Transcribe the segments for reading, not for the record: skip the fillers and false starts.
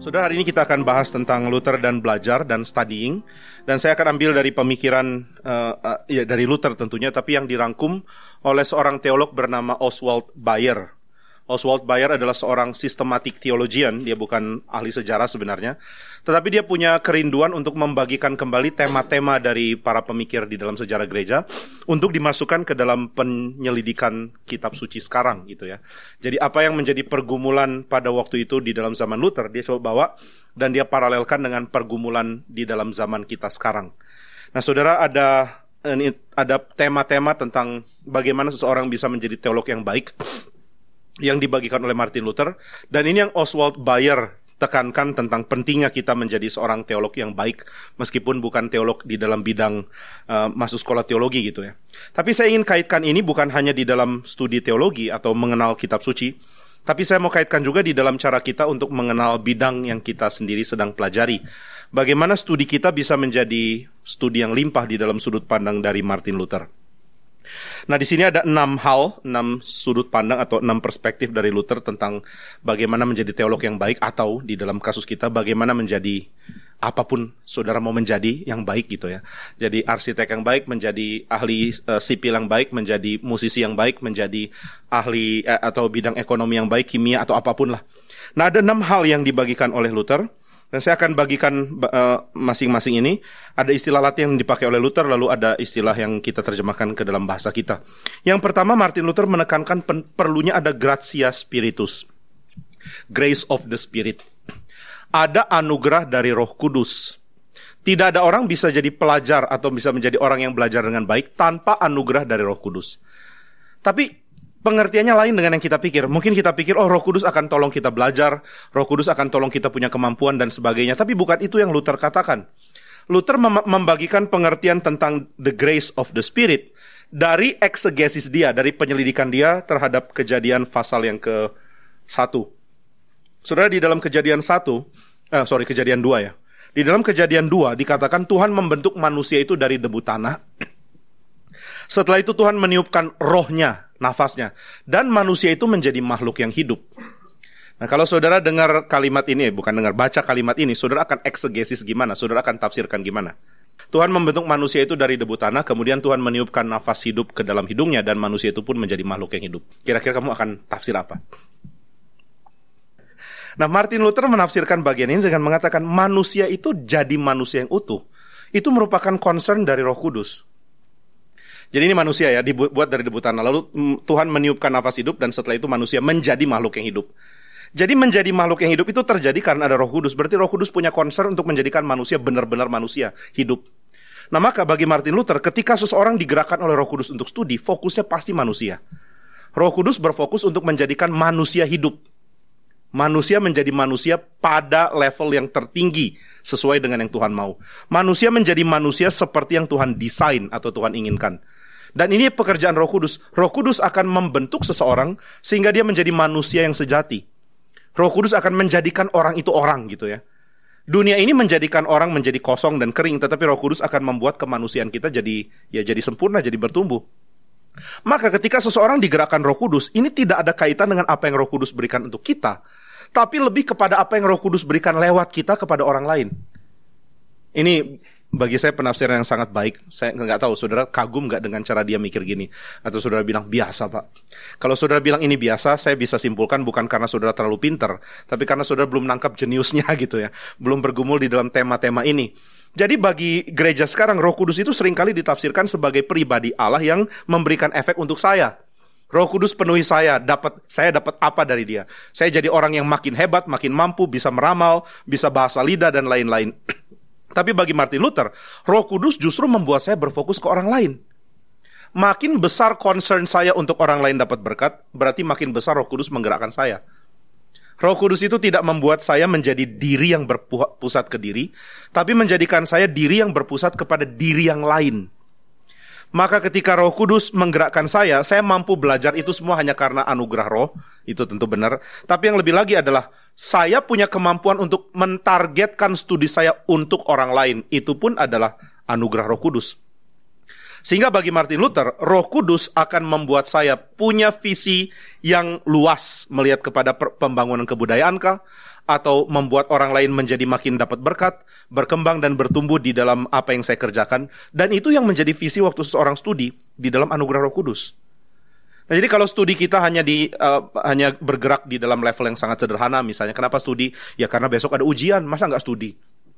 Saudara, hari ini kita akan bahas tentang Luther dan belajar dan studying. Dan saya akan ambil dari pemikiran dari Luther tentunya, tapi yang dirangkum oleh seorang teolog bernama Oswald Bayer. Oswald Bayer adalah seorang systematic theologian, dia bukan ahli sejarah sebenarnya. Tetapi dia punya kerinduan untuk membagikan kembali tema-tema dari para pemikir di dalam sejarah gereja untuk dimasukkan ke dalam penyelidikan kitab suci sekarang gitu ya. Jadi apa yang menjadi pergumulan pada waktu itu di dalam zaman Luther, dia coba bawa dan dia paralelkan dengan pergumulan di dalam zaman kita sekarang. Nah, saudara, ada tema-tema tentang bagaimana seseorang bisa menjadi teolog yang baik yang dibagikan oleh Martin Luther, dan ini yang Oswald Bayer tekankan tentang pentingnya kita menjadi seorang teolog yang baik, meskipun bukan teolog di dalam bidang masuk sekolah teologi gitu ya. Tapi saya ingin kaitkan ini bukan hanya di dalam studi teologi atau mengenal kitab suci, tapi saya mau kaitkan juga di dalam cara kita untuk mengenal bidang yang kita sendiri sedang pelajari. Bagaimana studi kita bisa menjadi studi yang limpah di dalam sudut pandang dari Martin Luther. Nah, di sini ada 6 sudut pandang atau 6 perspektif dari Luther tentang bagaimana menjadi teolog yang baik, atau di dalam kasus kita bagaimana menjadi apapun saudara mau menjadi yang baik gitu ya. Jadi arsitek yang baik, menjadi ahli sipil yang baik, menjadi musisi yang baik, menjadi ahli atau bidang ekonomi yang baik, kimia atau apapun lah. Nah, ada 6 hal yang dibagikan oleh Luther. Dan saya akan bagikan masing-masing ini. Ada istilah Latin yang dipakai oleh Luther, lalu ada istilah yang kita terjemahkan ke dalam bahasa kita. Yang pertama, Martin Luther menekankan perlunya ada gratia spiritus, grace of the spirit. Ada anugerah dari Roh Kudus. Tidak ada orang bisa jadi pelajar atau bisa menjadi orang yang belajar dengan baik tanpa anugerah dari Roh Kudus. Tapi pengertiannya lain dengan yang kita pikir. Mungkin kita pikir, Roh Kudus akan tolong kita belajar, Roh Kudus akan tolong kita punya kemampuan dan sebagainya. Tapi bukan itu yang Luther katakan. Luther membagikan pengertian tentang the grace of the Spirit dari eksegesis dia, dari penyelidikan dia terhadap Kejadian pasal yang ke-1. Saudara, di dalam Kejadian 2 ya. Di dalam Kejadian 2 dikatakan Tuhan membentuk manusia itu dari debu tanah. Setelah itu Tuhan meniupkan rohnya, nafasnya, dan manusia itu menjadi makhluk yang hidup. Nah, kalau saudara dengar kalimat ini, baca kalimat ini, saudara akan eksegesis gimana? Saudara akan tafsirkan gimana? Tuhan membentuk manusia itu dari debu tanah, kemudian Tuhan meniupkan nafas hidup ke dalam hidungnya, dan manusia itu pun menjadi makhluk yang hidup. Kira-kira kamu akan tafsir apa? Nah, Martin Luther menafsirkan bagian ini dengan mengatakan manusia itu jadi manusia yang utuh. Itu merupakan concern dari Roh Kudus. Jadi ini manusia ya, dibuat dari debu tanah. Lalu Tuhan meniupkan nafas hidup dan setelah itu manusia menjadi makhluk yang hidup. Jadi menjadi makhluk yang hidup itu terjadi karena ada Roh Kudus. Berarti Roh Kudus punya concern untuk menjadikan manusia benar-benar manusia, hidup. Nah, maka bagi Martin Luther, ketika seseorang digerakkan oleh Roh Kudus untuk studi, fokusnya pasti manusia. Roh Kudus berfokus untuk menjadikan manusia hidup. Manusia menjadi manusia pada level yang tertinggi sesuai dengan yang Tuhan mau. Manusia menjadi manusia seperti yang Tuhan desain atau Tuhan inginkan. Dan ini pekerjaan Roh Kudus. Roh Kudus akan membentuk seseorang sehingga dia menjadi manusia yang sejati. Roh Kudus akan menjadikan orang itu orang gitu ya. Dunia ini menjadikan orang menjadi kosong dan kering, tetapi Roh Kudus akan membuat kemanusiaan kita jadi sempurna, jadi bertumbuh. Maka ketika seseorang digerakkan Roh Kudus, ini tidak ada kaitan dengan apa yang Roh Kudus berikan untuk kita, tapi lebih kepada apa yang Roh Kudus berikan lewat kita kepada orang lain. Ini bagi saya penafsiran yang sangat baik. Saya nggak tahu, saudara kagum nggak dengan cara dia mikir gini? Atau saudara bilang, biasa pak. Kalau saudara bilang ini biasa, saya bisa simpulkan bukan karena saudara terlalu pinter, tapi karena saudara belum nangkap jeniusnya gitu ya. Belum bergumul di dalam tema-tema ini. Jadi bagi gereja sekarang, Roh Kudus itu seringkali ditafsirkan sebagai pribadi Allah yang memberikan efek untuk saya. Roh Kudus penuhi saya dapat apa dari dia? Saya jadi orang yang makin hebat, makin mampu, bisa meramal, bisa bahasa lidah dan lain-lain. Tapi bagi Martin Luther, Roh Kudus justru membuat saya berfokus ke orang lain. Makin besar concern saya untuk orang lain dapat berkat, berarti makin besar Roh Kudus menggerakkan saya. Roh Kudus itu tidak membuat saya menjadi diri yang berpusat ke diri, tapi menjadikan saya diri yang berpusat kepada diri yang lain. Maka ketika Roh Kudus menggerakkan saya mampu belajar itu semua hanya karena anugerah Roh, itu tentu benar. Tapi yang lebih lagi adalah, saya punya kemampuan untuk mentargetkan studi saya untuk orang lain, itu pun adalah anugerah Roh Kudus. Sehingga bagi Martin Luther, Roh Kudus akan membuat saya punya visi yang luas melihat kepada pembangunan kebudayaan kah, atau membuat orang lain menjadi makin dapat berkat, berkembang dan bertumbuh di dalam apa yang saya kerjakan. Dan itu yang menjadi visi waktu seseorang studi di dalam anugerah Roh Kudus. Nah, jadi kalau studi kita hanya bergerak di dalam level yang sangat sederhana, misalnya kenapa studi? Ya karena besok ada ujian, masa nggak studi?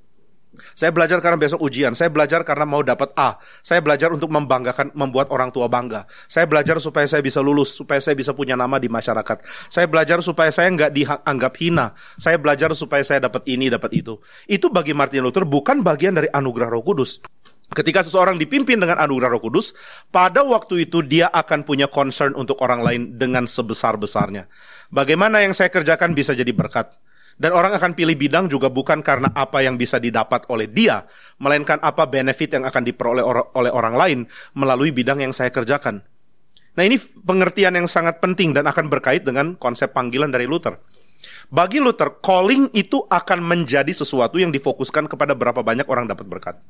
Saya belajar karena besok ujian, saya belajar karena mau dapat A, saya belajar untuk membuat orang tua bangga, saya belajar supaya saya bisa lulus, supaya saya bisa punya nama di masyarakat, saya belajar supaya saya nggak dianggap hina, saya belajar supaya saya dapat ini, dapat itu. Itu bagi Martin Luther bukan bagian dari anugerah Roh Kudus. Ketika seseorang dipimpin dengan anugerah Roh Kudus, pada waktu itu dia akan punya concern untuk orang lain dengan sebesar-besarnya. Bagaimana yang saya kerjakan bisa jadi berkat. Dan orang akan pilih bidang juga bukan karena apa yang bisa didapat oleh dia, melainkan apa benefit yang akan diperoleh oleh orang lain melalui bidang yang saya kerjakan. Nah, ini pengertian yang sangat penting dan akan berkait dengan konsep panggilan dari Luther. Bagi Luther, calling itu akan menjadi sesuatu yang difokuskan kepada berapa banyak orang dapat berkat.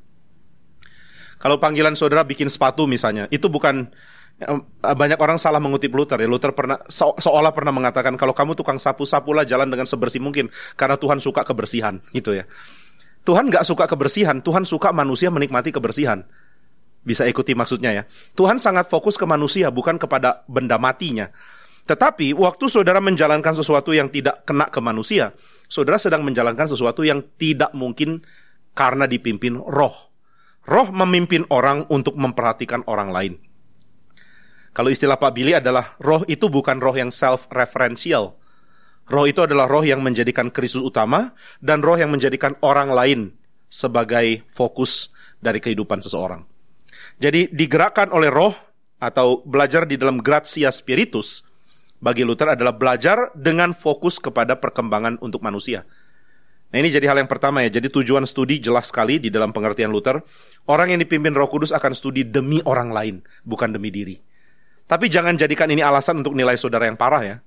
Kalau panggilan saudara bikin sepatu misalnya, itu bukan... Banyak orang salah mengutip Luther ya. Luther pernah seolah pernah mengatakan kalau kamu tukang sapu-sapulah jalan dengan sebersih mungkin karena Tuhan suka kebersihan, gitu ya. Tuhan nggak suka kebersihan, Tuhan suka manusia menikmati kebersihan. Bisa ikuti maksudnya ya. Tuhan sangat fokus ke manusia, bukan kepada benda matinya. Tetapi waktu saudara menjalankan sesuatu yang tidak kena ke manusia, saudara sedang menjalankan sesuatu yang tidak mungkin karena dipimpin roh. Roh memimpin orang untuk memperhatikan orang lain. Kalau istilah Pak Billy adalah roh itu bukan roh yang self-referential. Roh itu adalah roh yang menjadikan Kristus utama dan roh yang menjadikan orang lain sebagai fokus dari kehidupan seseorang. Jadi digerakkan oleh roh atau belajar di dalam gratia spiritus bagi Luther adalah belajar dengan fokus kepada perkembangan untuk manusia. Nah, ini jadi hal yang pertama ya. Jadi tujuan studi jelas sekali di dalam pengertian Luther. Orang yang dipimpin Roh Kudus akan studi demi orang lain, bukan demi diri. Tapi jangan jadikan ini alasan untuk nilai saudara yang parah ya.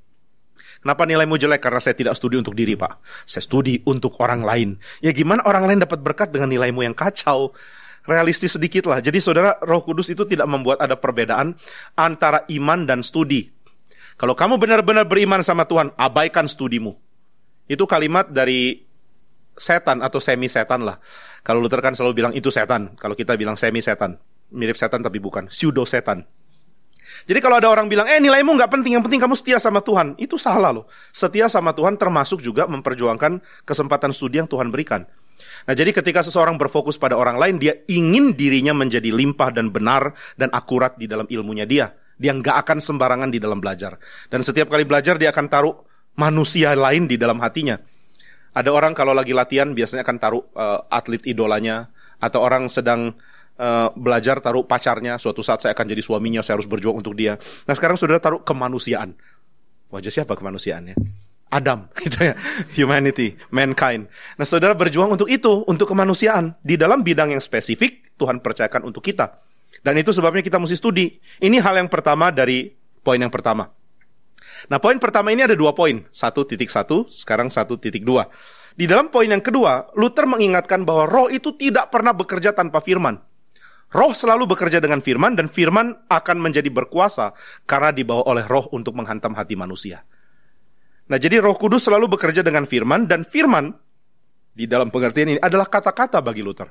Kenapa nilaimu jelek? Karena saya tidak studi untuk diri, Pak. Saya studi untuk orang lain. Ya gimana orang lain dapat berkat dengan nilaimu yang kacau? Realistis sedikit lah. Jadi saudara, Roh Kudus itu tidak membuat ada perbedaan antara iman dan studi. Kalau kamu benar-benar beriman sama Tuhan, abaikan studimu. Itu kalimat dari setan atau semi-setan lah. Kalau Luther kan selalu bilang itu setan. Kalau kita bilang semi-setan. Mirip setan tapi bukan. Pseudo-setan. Jadi kalau ada orang bilang, nilaimu nggak penting, yang penting kamu setia sama Tuhan. Itu salah loh. Setia sama Tuhan termasuk juga memperjuangkan kesempatan studi yang Tuhan berikan. Nah, jadi ketika seseorang berfokus pada orang lain, dia ingin dirinya menjadi limpah dan benar dan akurat di dalam ilmunya dia. Dia nggak akan sembarangan di dalam belajar. Dan setiap kali belajar, dia akan taruh manusia lain di dalam hatinya. Ada orang kalau lagi latihan, biasanya akan taruh atlet idolanya. Atau orang sedang belajar taruh pacarnya, suatu saat saya akan jadi suaminya, saya harus berjuang untuk dia. Nah sekarang sudah taruh kemanusiaan. Wajah siapa kemanusiaannya? Adam, gitu ya. Humanity, mankind. Nah saudara berjuang untuk itu, untuk kemanusiaan. Di dalam bidang yang spesifik, Tuhan percayakan untuk kita. Dan itu sebabnya kita mesti studi. Ini hal yang pertama dari poin yang pertama. Nah poin pertama ini ada 2 poin. 1.1, sekarang 1.2. Di dalam poin yang kedua, Luther mengingatkan bahwa roh itu tidak pernah bekerja tanpa firman. Roh selalu bekerja dengan firman, dan firman akan menjadi berkuasa karena dibawa oleh roh untuk menghantam hati manusia. Nah, jadi Roh Kudus selalu bekerja dengan firman, dan firman di dalam pengertian ini adalah kata-kata bagi Luther.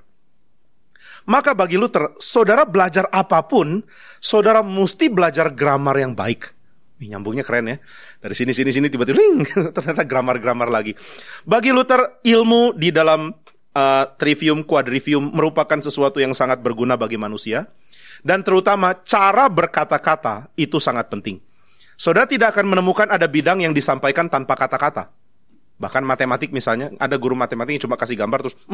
Maka bagi Luther, saudara belajar apapun, saudara mesti belajar grammar yang baik. Ini nyambungnya keren ya. Dari sini tiba-tiba ternyata grammar lagi. Bagi Luther, ilmu di dalam trivium, quadrivium merupakan sesuatu yang sangat berguna bagi manusia. Dan terutama cara berkata-kata itu sangat penting. Saudara tidak akan menemukan ada bidang yang disampaikan tanpa kata-kata. Bahkan matematik misalnya, ada guru matematik yang cuma kasih gambar terus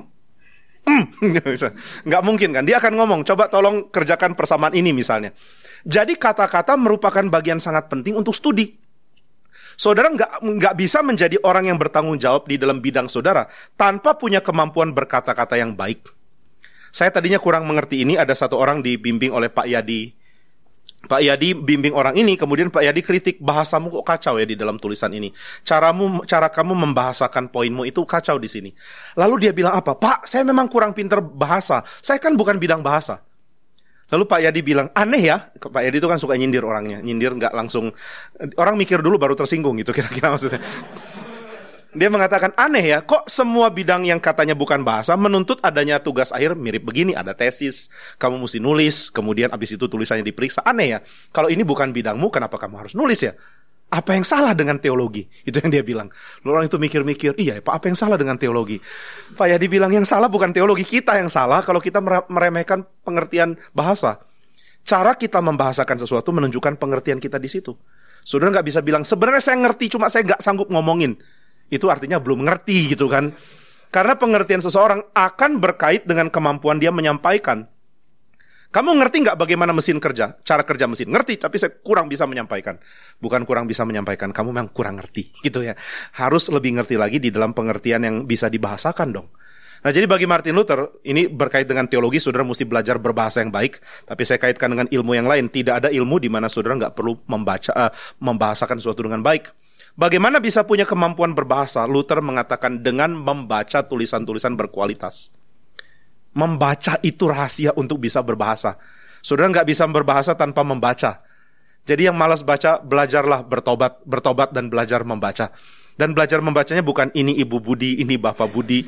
nggak mungkin kan. Dia akan ngomong, coba tolong kerjakan persamaan ini misalnya. Jadi kata-kata merupakan bagian sangat penting untuk studi. Saudara nggak bisa menjadi orang yang bertanggung jawab di dalam bidang saudara tanpa punya kemampuan berkata-kata yang baik. Saya tadinya kurang mengerti ini. Ada satu orang dibimbing oleh Pak Yadi. Pak Yadi bimbing orang ini, kemudian Pak Yadi kritik, bahasamu kok kacau ya di dalam tulisan ini. Cara kamu membahasakan poinmu itu kacau di sini. Lalu dia bilang apa? Pak, saya memang kurang pintar bahasa. Saya kan bukan bidang bahasa. Lalu Pak Yadi bilang, aneh ya. Pak Yadi itu kan suka nyindir orangnya. Nyindir nggak langsung, orang mikir dulu baru tersinggung gitu kira-kira maksudnya. Dia mengatakan, aneh ya, kok semua bidang yang katanya bukan bahasa menuntut adanya tugas akhir mirip begini, ada tesis, kamu mesti nulis, kemudian abis itu tulisannya diperiksa. Aneh ya, kalau ini bukan bidangmu, kenapa kamu harus nulis ya? Apa yang salah dengan teologi? Itu yang dia bilang. Lalu orang itu mikir-mikir, iya Pak, apa yang salah dengan teologi? Pak Yadi bilang, yang salah bukan teologi, kita yang salah kalau kita meremehkan pengertian bahasa. Cara kita membahasakan sesuatu menunjukkan pengertian kita di situ. Saudara nggak bisa bilang, sebenarnya saya ngerti, cuma saya nggak sanggup ngomongin. Itu artinya belum ngerti gitu kan. Karena pengertian seseorang akan berkait dengan kemampuan dia menyampaikan. Kamu ngerti nggak bagaimana mesin kerja? Cara kerja mesin? Ngerti, tapi saya kurang bisa menyampaikan. Bukan kurang bisa menyampaikan, kamu memang kurang ngerti gitu ya. Harus lebih ngerti lagi di dalam pengertian yang bisa dibahasakan dong. Nah jadi bagi Martin Luther, ini berkait dengan teologi, saudara mesti belajar berbahasa yang baik. Tapi saya kaitkan dengan ilmu yang lain. Tidak ada ilmu di mana saudara nggak perlu membahasakan sesuatu dengan baik. Bagaimana bisa punya kemampuan berbahasa? Luther mengatakan dengan membaca tulisan-tulisan berkualitas. Membaca itu rahasia untuk bisa berbahasa. Saudara nggak bisa berbahasa tanpa membaca. Jadi yang malas baca, belajarlah bertobat dan belajar membaca. Dan belajar membacanya bukan ini Ibu Budi, ini Bapak Budi.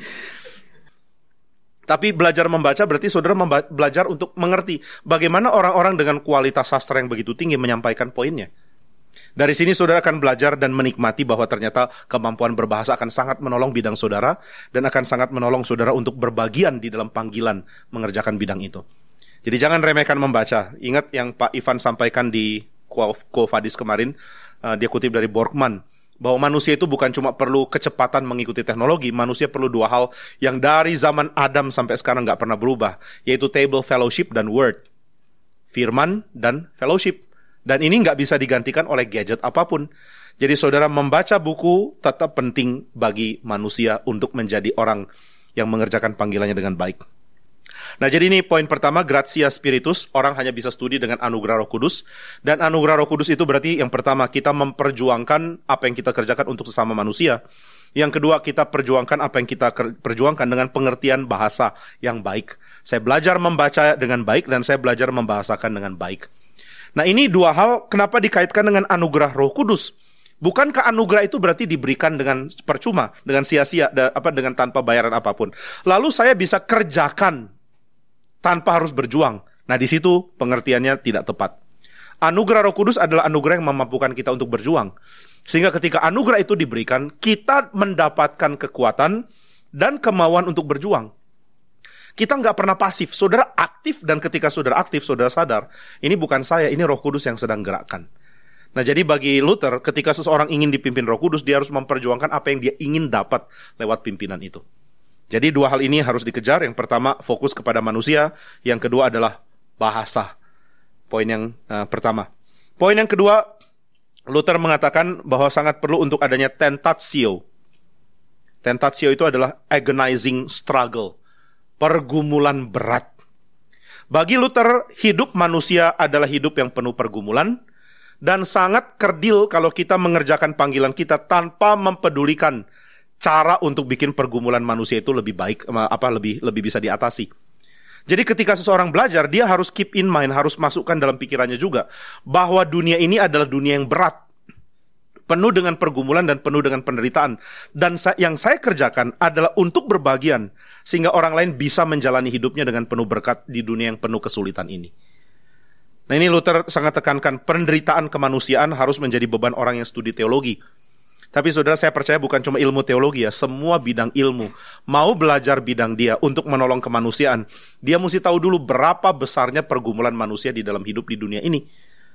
Tapi belajar membaca berarti saudara belajar untuk mengerti bagaimana orang-orang dengan kualitas sastra yang begitu tinggi menyampaikan poinnya. Dari sini saudara akan belajar dan menikmati bahwa ternyata kemampuan berbahasa akan sangat menolong bidang saudara dan akan sangat menolong saudara untuk berbagian di dalam panggilan mengerjakan bidang itu. Jadi jangan remehkan membaca. Ingat yang Pak Ivan sampaikan di Quo Vadis kemarin, dia kutip dari Borkman, bahwa manusia itu bukan cuma perlu kecepatan mengikuti teknologi, manusia perlu dua hal yang dari zaman Adam sampai sekarang nggak pernah berubah, yaitu table fellowship dan word. Firman dan fellowship. Dan ini nggak bisa digantikan oleh gadget apapun. Jadi saudara membaca buku tetap penting bagi manusia untuk menjadi orang yang mengerjakan panggilannya dengan baik. Nah jadi ini poin pertama, gratia spiritus, orang hanya bisa studi dengan anugerah Roh Kudus. Dan anugerah Roh Kudus itu berarti yang pertama, kita memperjuangkan apa yang kita kerjakan untuk sesama manusia. Yang kedua, kita perjuangkan apa yang kita perjuangkan dengan pengertian bahasa yang baik. Saya belajar membaca dengan baik dan saya belajar membahasakan dengan baik. Nah ini dua hal kenapa dikaitkan dengan anugerah Roh Kudus. Bukankah anugerah itu berarti diberikan dengan percuma, dengan sia-sia, dengan tanpa bayaran apapun. Lalu saya bisa kerjakan tanpa harus berjuang. Nah di situ pengertiannya tidak tepat. Anugerah Roh Kudus adalah anugerah yang memampukan kita untuk berjuang. Sehingga ketika anugerah itu diberikan, kita mendapatkan kekuatan dan kemauan untuk berjuang. Kita nggak pernah pasif, saudara aktif, dan ketika saudara aktif, saudara sadar, ini bukan saya, ini Roh Kudus yang sedang gerakkan. Nah jadi bagi Luther, ketika seseorang ingin dipimpin Roh Kudus, dia harus memperjuangkan apa yang dia ingin dapat lewat pimpinan itu. Jadi dua hal ini harus dikejar, yang pertama fokus kepada manusia, yang kedua adalah bahasa. Poin yang pertama. Poin yang kedua, Luther mengatakan bahwa sangat perlu untuk adanya tentatio. Tentatio itu adalah agonizing struggle. Pergumulan berat. Bagi Luther, hidup manusia adalah hidup yang penuh pergumulan dan sangat kerdil kalau kita mengerjakan panggilan kita tanpa mempedulikan cara untuk bikin pergumulan manusia itu lebih baik, lebih bisa diatasi. Jadi ketika seseorang belajar, dia harus keep in mind, harus masukkan dalam pikirannya juga bahwa dunia ini adalah dunia yang berat, penuh dengan pergumulan dan penuh dengan penderitaan. Dan yang saya kerjakan adalah untuk berbagian, sehingga orang lain bisa menjalani hidupnya dengan penuh berkat di dunia yang penuh kesulitan ini. Nah ini Luther sangat tekankan, penderitaan kemanusiaan harus menjadi beban orang yang studi teologi. Tapi saudara, saya percaya bukan cuma ilmu teologi ya, semua bidang ilmu. Mau belajar bidang dia untuk menolong kemanusiaan, dia mesti tahu dulu berapa besarnya pergumulan manusia di dalam hidup di dunia ini.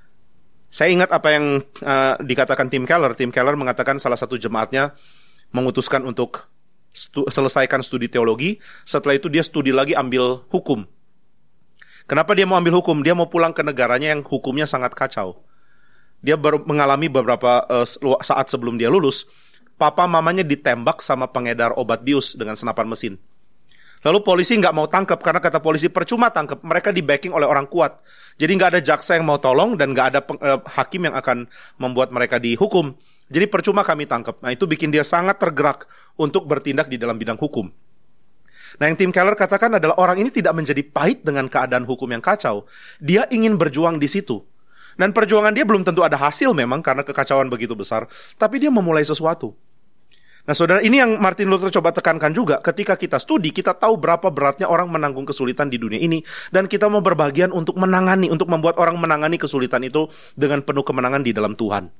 Saya ingat apa yang dikatakan Tim Keller. Tim Keller mengatakan salah satu jemaatnya memutuskan untuk selesaikan studi teologi. Setelah itu dia studi lagi ambil hukum. Kenapa dia mau ambil hukum? Dia mau pulang ke negaranya yang hukumnya sangat kacau. Dia baru mengalami beberapa saat sebelum dia lulus, papa mamanya ditembak sama pengedar obat bius dengan senapan mesin. Lalu polisi nggak mau tangkap karena kata polisi percuma tangkap, mereka di backing oleh orang kuat. Jadi nggak ada jaksa yang mau tolong dan nggak ada hakim yang akan membuat mereka dihukum. Jadi percuma kami tangkap. Nah itu bikin dia sangat tergerak untuk bertindak di dalam bidang hukum. Nah yang Tim Keller katakan adalah orang ini tidak menjadi pahit dengan keadaan hukum yang kacau. Dia ingin berjuang di situ. Dan perjuangan dia belum tentu ada hasil memang karena kekacauan begitu besar. Tapi dia memulai sesuatu. Nah saudara, ini yang Martin Luther coba tekankan juga. Ketika kita studi, kita tahu berapa beratnya orang menanggung kesulitan di dunia ini. Dan kita mau berbagian untuk menangani, untuk membuat orang menangani kesulitan itu dengan penuh kemenangan di dalam Tuhan.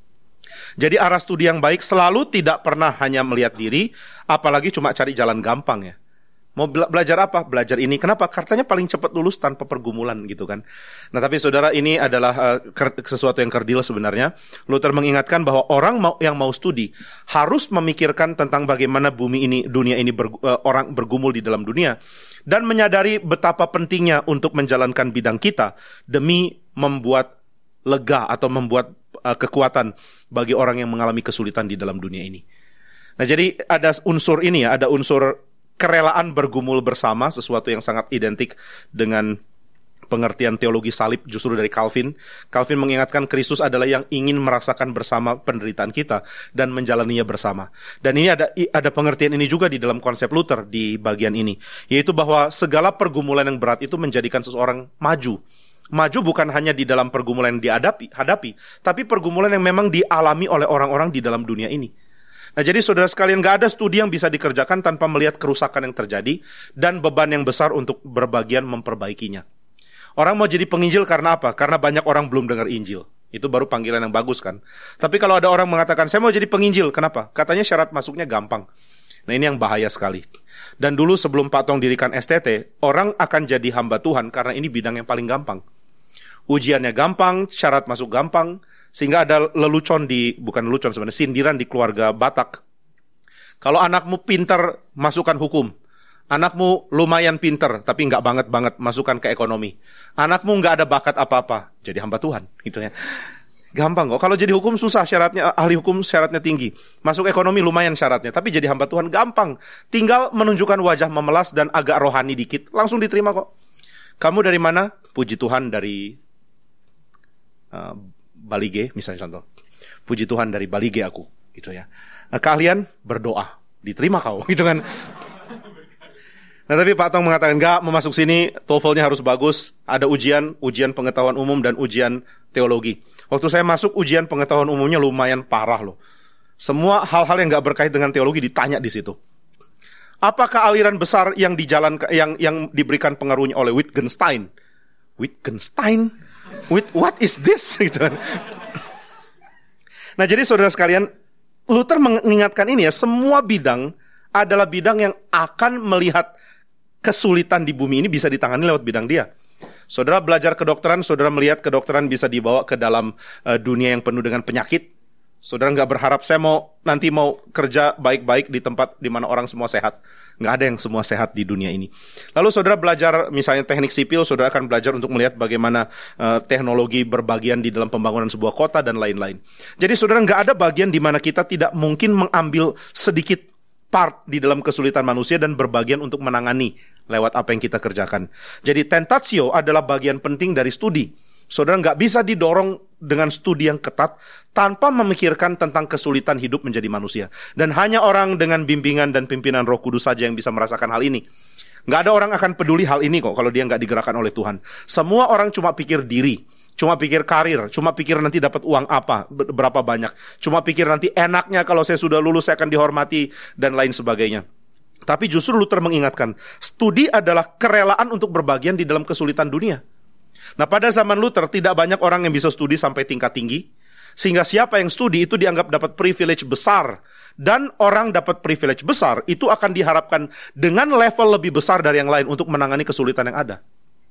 Jadi arah studi yang baik selalu tidak pernah hanya melihat diri, apalagi cuma cari jalan gampang ya. Mau belajar apa? Belajar ini. Kenapa? Katanya paling cepat lulus tanpa pergumulan gitu kan. Nah tapi saudara, ini adalah sesuatu yang kerdil sebenarnya. Luther mengingatkan bahwa orang yang mau studi harus memikirkan tentang bagaimana dunia ini orang bergumul di dalam dunia. Dan menyadari betapa pentingnya untuk menjalankan bidang kita demi membuat lega atau membuat kekuatan bagi orang yang mengalami kesulitan di dalam dunia ini. Nah jadi ada unsur ini ya, ada unsur kerelaan bergumul bersama, sesuatu yang sangat identik dengan pengertian teologi salib justru dari Calvin. Calvin mengingatkan Kristus adalah yang ingin merasakan bersama penderitaan kita dan menjalaninya bersama. Dan ini ada pengertian ini juga di dalam konsep Luther di bagian ini, yaitu bahwa segala pergumulan yang berat itu menjadikan seseorang maju. Maju bukan hanya di dalam pergumulan yang dihadapi, tapi pergumulan yang memang dialami oleh orang-orang di dalam dunia ini. Nah jadi saudara sekalian, gak ada studi yang bisa dikerjakan tanpa melihat kerusakan yang terjadi dan beban yang besar untuk berbagian memperbaikinya. Orang mau jadi penginjil karena apa? Karena banyak orang belum dengar Injil. Itu baru panggilan yang bagus kan. Tapi kalau ada orang mengatakan, saya mau jadi penginjil, kenapa? Katanya syarat masuknya gampang. Nah ini yang bahaya sekali. Dan dulu sebelum Pak Tong dirikan STT, orang akan jadi hamba Tuhan karena ini bidang yang paling gampang. Ujiannya gampang, syarat masuk gampang. Sehingga ada sindiran di keluarga Batak. Kalau anakmu pintar, masukkan hukum. Anakmu lumayan pintar, tapi nggak banget, masukkan ke ekonomi. Anakmu nggak ada bakat apa-apa, jadi hamba Tuhan. Gitu ya. Gampang kok. Kalau jadi hukum susah syaratnya, ahli hukum syaratnya tinggi. Masuk ekonomi lumayan syaratnya, tapi jadi hamba Tuhan gampang. Tinggal menunjukkan wajah memelas dan agak rohani dikit, langsung diterima kok. Kamu dari mana? Puji Tuhan dari Balige, misalnya contoh. Puji Tuhan dari Balige aku, gitu ya. Nah, keahlian berdoa, diterima kau, gitu kan. Nah, tapi Pak Tong mengatakan, enggak, mau masuk sini, TOEFL-nya harus bagus. Ada ujian pengetahuan umum dan ujian teologi. Waktu saya masuk, ujian pengetahuan umumnya lumayan parah loh. Semua hal-hal yang enggak berkait dengan teologi ditanya di situ. Apakah aliran besar yang yang diberikan pengaruhnya oleh Wittgenstein? Wittgenstein? What is this? Nah jadi saudara sekalian, Luther mengingatkan ini ya, semua bidang adalah bidang yang akan melihat kesulitan di bumi ini bisa ditangani lewat bidang dia. Saudara belajar kedokteran, saudara melihat kedokteran bisa dibawa ke dalam dunia yang penuh dengan penyakit. Saudara nggak berharap saya nanti mau kerja baik-baik di tempat di mana orang semua sehat. Nggak ada yang semua sehat di dunia ini. Lalu saudara belajar misalnya teknik sipil, saudara akan belajar untuk melihat bagaimana teknologi berbagian di dalam pembangunan sebuah kota dan lain-lain. Jadi saudara nggak ada bagian di mana kita tidak mungkin mengambil sedikit part di dalam kesulitan manusia dan berbagian untuk menangani lewat apa yang kita kerjakan. Jadi tentatio adalah bagian penting dari studi. Saudara nggak bisa didorong dengan studi yang ketat tanpa memikirkan tentang kesulitan hidup menjadi manusia. Dan hanya orang dengan bimbingan dan pimpinan Roh Kudus saja yang bisa merasakan hal ini. Nggak ada orang akan peduli hal ini kok kalau dia nggak digerakkan oleh Tuhan. Semua orang cuma pikir diri, cuma pikir karir, cuma pikir nanti dapat uang apa, berapa banyak. Cuma pikir nanti enaknya kalau saya sudah lulus saya akan dihormati dan lain sebagainya. Tapi justru Luther mengingatkan, studi adalah kerelaan untuk berbagian di dalam kesulitan dunia. Nah pada zaman Luther tidak banyak orang yang bisa studi sampai tingkat tinggi, sehingga siapa yang studi itu dianggap dapat privilege besar. Dan orang dapat privilege besar itu akan diharapkan dengan level lebih besar dari yang lain untuk menangani kesulitan yang ada.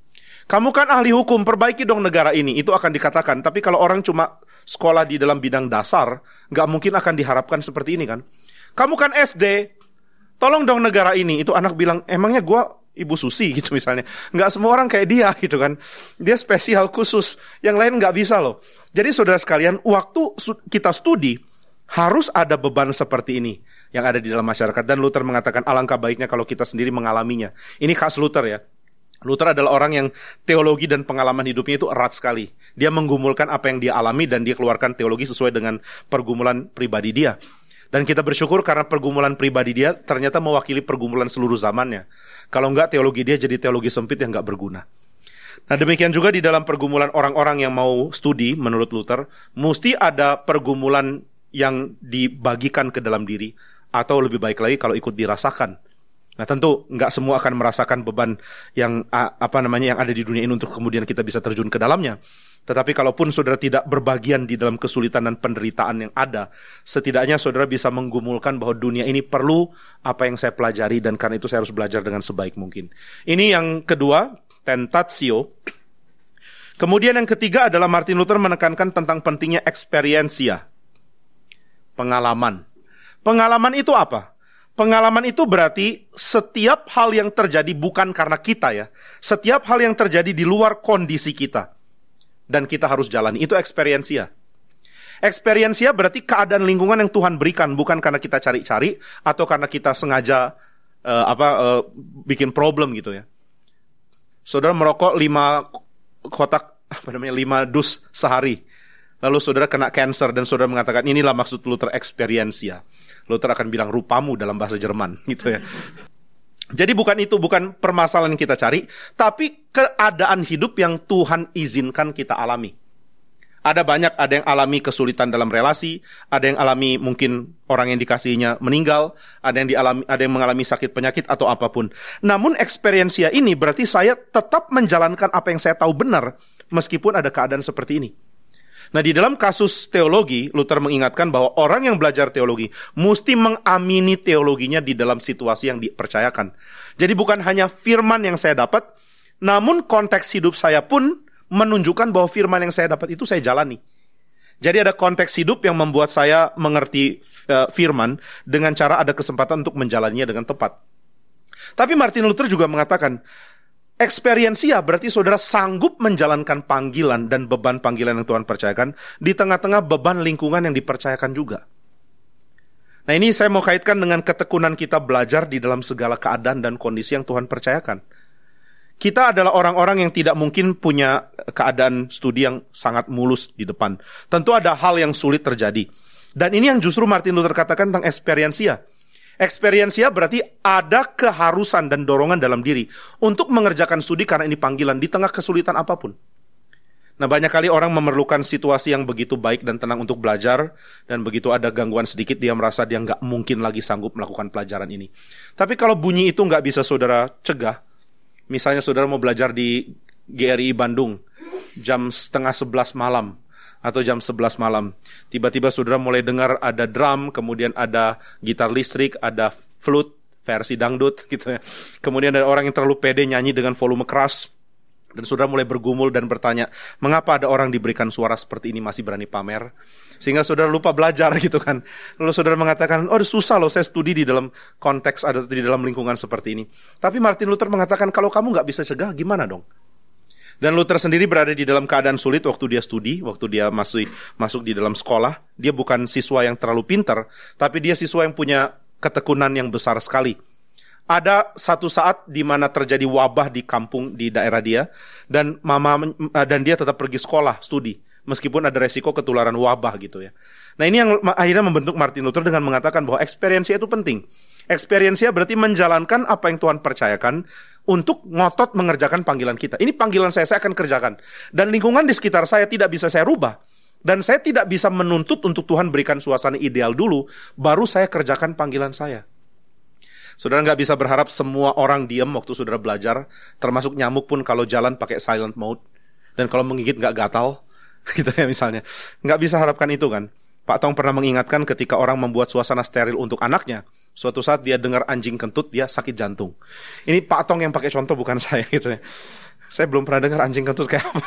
Kamu kan ahli hukum, perbaiki dong negara ini, itu akan dikatakan. Tapi kalau orang cuma sekolah di dalam bidang dasar, gak mungkin akan diharapkan seperti ini kan. Kamu kan SD, tolong dong negara ini. Itu anak bilang, emangnya gue Ibu Susi gitu misalnya. Nggak semua orang kayak dia gitu kan. Dia spesial khusus. Yang lain nggak bisa loh. Jadi saudara sekalian, waktu kita studi, harus ada beban seperti ini yang ada di dalam masyarakat. Dan Luther mengatakan alangkah baiknya kalau kita sendiri mengalaminya. Ini khas Luther ya. Luther adalah orang yang teologi dan pengalaman hidupnya itu erat sekali. Dia menggumulkan apa yang dia alami dan dia keluarkan teologi sesuai dengan pergumulan pribadi dia. Dan kita bersyukur karena pergumulan pribadi dia ternyata mewakili pergumulan seluruh zamannya. Kalau enggak, teologi dia jadi teologi sempit yang enggak berguna. Nah demikian juga di dalam pergumulan orang-orang yang mau studi, menurut Luther, mesti ada pergumulan yang dibagikan ke dalam diri atau lebih baik lagi kalau ikut dirasakan. Nah tentu nggak semua akan merasakan beban yang yang ada di dunia ini untuk kemudian kita bisa terjun ke dalamnya. Tetapi kalaupun saudara tidak berbagian di dalam kesulitan dan penderitaan yang ada, setidaknya saudara bisa menggumulkan bahwa dunia ini perlu apa yang saya pelajari, dan karena itu saya harus belajar dengan sebaik mungkin. Ini yang kedua, tentatio. Kemudian yang ketiga adalah Martin Luther menekankan tentang pentingnya experientia, pengalaman. Pengalaman itu apa? Pengalaman itu berarti setiap hal yang terjadi bukan karena kita ya. Setiap hal yang terjadi di luar kondisi kita. Dan kita harus jalani. Itu experientia. Experientia berarti keadaan lingkungan yang Tuhan berikan. Bukan karena kita cari-cari atau karena kita sengaja bikin problem gitu ya. Saudara merokok 5 dus sehari. Lalu saudara kena cancer dan saudara mengatakan inilah maksud Luther experientia. Luther akan bilang rupamu dalam bahasa Jerman gitu ya. Jadi bukan permasalahan yang kita cari, tapi keadaan hidup yang Tuhan izinkan kita alami. Ada yang alami kesulitan dalam relasi, ada yang alami mungkin orang yang dikasihinya meninggal, ada yang mengalami sakit penyakit atau apapun. Namun experientia ini berarti saya tetap menjalankan apa yang saya tahu benar meskipun ada keadaan seperti ini. Nah, di dalam kasus teologi, Luther mengingatkan bahwa orang yang belajar teologi mesti mengamini teologinya di dalam situasi yang dipercayakan. Jadi bukan hanya firman yang saya dapat, namun konteks hidup saya pun menunjukkan bahwa firman yang saya dapat itu saya jalani. Jadi ada konteks hidup yang membuat saya mengerti firman dengan cara ada kesempatan untuk menjalaninya dengan tepat. Tapi Martin Luther juga mengatakan, experientia berarti saudara sanggup menjalankan panggilan dan beban panggilan yang Tuhan percayakan di tengah-tengah beban lingkungan yang dipercayakan juga. Nah ini saya mau kaitkan dengan ketekunan kita belajar di dalam segala keadaan dan kondisi yang Tuhan percayakan. Kita adalah orang-orang yang tidak mungkin punya keadaan studi yang sangat mulus di depan. Tentu ada hal yang sulit terjadi. Dan ini yang justru Martin Luther katakan tentang experientia. Experientia berarti ada keharusan dan dorongan dalam diri untuk mengerjakan studi karena ini panggilan di tengah kesulitan apapun. Nah banyak kali orang memerlukan situasi yang begitu baik dan tenang untuk belajar, dan begitu ada gangguan sedikit dia merasa dia nggak mungkin lagi sanggup melakukan pelajaran ini. Tapi kalau bunyi itu nggak bisa saudara cegah, misalnya saudara mau belajar di GRI Bandung jam 10:30 malam, atau jam 11 malam. Tiba-tiba saudara mulai dengar ada drum, kemudian ada gitar listrik, ada flute, versi dangdut gitu ya. Kemudian ada orang yang terlalu pede nyanyi dengan volume keras. Dan saudara mulai bergumul dan bertanya, mengapa ada orang diberikan suara seperti ini masih berani pamer? Sehingga saudara lupa belajar gitu kan. Lalu saudara mengatakan, susah loh saya studi di dalam konteks, ada di dalam lingkungan seperti ini. Tapi Martin Luther mengatakan, kalau kamu gak bisa cegah, gimana dong? Dan Luther sendiri berada di dalam keadaan sulit waktu dia studi, waktu dia masuk di dalam sekolah. Dia bukan siswa yang terlalu pintar, tapi dia siswa yang punya ketekunan yang besar sekali. Ada satu saat di mana terjadi wabah di kampung di daerah dia, dan dia tetap pergi sekolah, studi, meskipun ada resiko ketularan wabah gitu ya. Nah ini yang akhirnya membentuk Martin Luther dengan mengatakan bahwa experientia itu penting. Experientia berarti menjalankan apa yang Tuhan percayakan untuk ngotot mengerjakan panggilan kita. Ini panggilan saya akan kerjakan. Dan lingkungan di sekitar saya tidak bisa saya rubah. Dan saya tidak bisa menuntut untuk Tuhan berikan suasana ideal dulu, baru saya kerjakan panggilan saya. Saudara nggak bisa berharap semua orang diam waktu saudara belajar, termasuk nyamuk pun kalau jalan pakai silent mode. Dan kalau menggigit nggak gatal, gitu ya misalnya. Nggak bisa harapkan itu kan. Pak Tong pernah mengingatkan ketika orang membuat suasana steril untuk anaknya, suatu saat dia dengar anjing kentut, dia sakit jantung. Ini Pak Tong yang pakai contoh, bukan saya gitu ya. Saya belum pernah dengar anjing kentut kayak apa.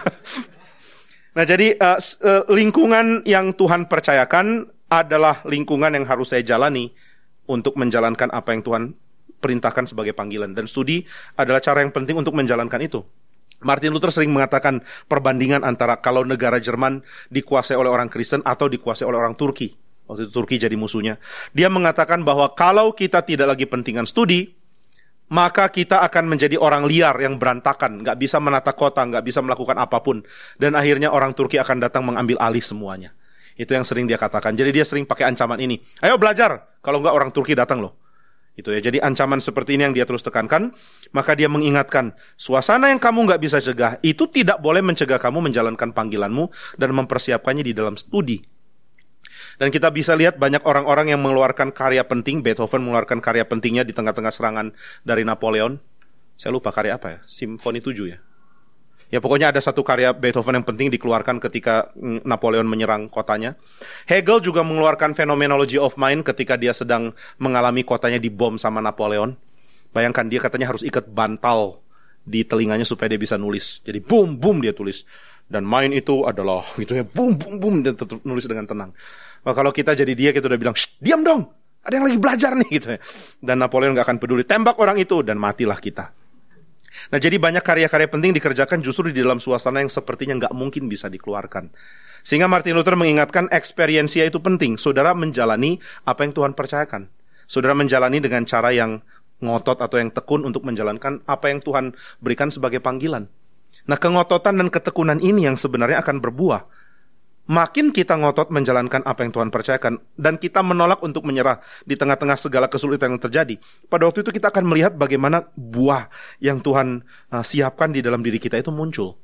Nah jadi lingkungan yang Tuhan percayakan adalah lingkungan yang harus saya jalani untuk menjalankan apa yang Tuhan perintahkan sebagai panggilan. Dan studi adalah cara yang penting untuk menjalankan itu. Martin Luther sering mengatakan perbandingan antara kalau negara Jerman dikuasai oleh orang Kristen atau dikuasai oleh orang Turki. Waktu itu Turki jadi musuhnya. Dia mengatakan bahwa kalau kita tidak lagi pentingan studi, maka kita akan menjadi orang liar yang berantakan, nggak bisa menata kota, nggak bisa melakukan apapun. Dan akhirnya orang Turki akan datang mengambil alih semuanya. Itu yang sering dia katakan. Jadi dia sering pakai ancaman ini. Ayo belajar, kalau nggak orang Turki datang loh. Itu ya. Jadi ancaman seperti ini yang dia terus tekankan. Maka dia mengingatkan, suasana yang kamu nggak bisa cegah, itu tidak boleh mencegah kamu menjalankan panggilanmu dan mempersiapkannya di dalam studi. Dan kita bisa lihat banyak orang-orang yang mengeluarkan karya penting. Beethoven mengeluarkan karya pentingnya di tengah-tengah serangan dari Napoleon. Saya lupa karya apa ya? Simfoni 7 ya? Ya pokoknya ada satu karya Beethoven yang penting dikeluarkan ketika Napoleon menyerang kotanya. Hegel juga mengeluarkan Phenomenology of Mind ketika dia sedang mengalami kotanya dibom sama Napoleon. Bayangkan dia katanya harus ikat bantal di telinganya supaya dia bisa nulis. Jadi boom boom dia tulis. Dan main itu adalah gitu ya, boom boom boom, dan nulis dengan tenang. Nah, kalau kita jadi dia, kita udah bilang, diam dong, ada yang lagi belajar nih gitu ya. Dan Napoleon gak akan peduli, tembak orang itu dan matilah kita. Nah, jadi banyak karya-karya penting dikerjakan justru di dalam suasana yang sepertinya nggak mungkin bisa dikeluarkan. Sehingga Martin Luther mengingatkan eksperiensia itu penting. Saudara menjalani apa yang Tuhan percayakan. Saudara menjalani dengan cara yang ngotot atau yang tekun untuk menjalankan apa yang Tuhan berikan sebagai panggilan. Nah, kengototan dan ketekunan ini yang sebenarnya akan berbuah. Makin kita ngotot menjalankan apa yang Tuhan percayakan, dan kita menolak untuk menyerah di tengah-tengah segala kesulitan yang terjadi, pada waktu itu kita akan melihat bagaimana buah yang Tuhan siapkan di dalam diri kita itu muncul.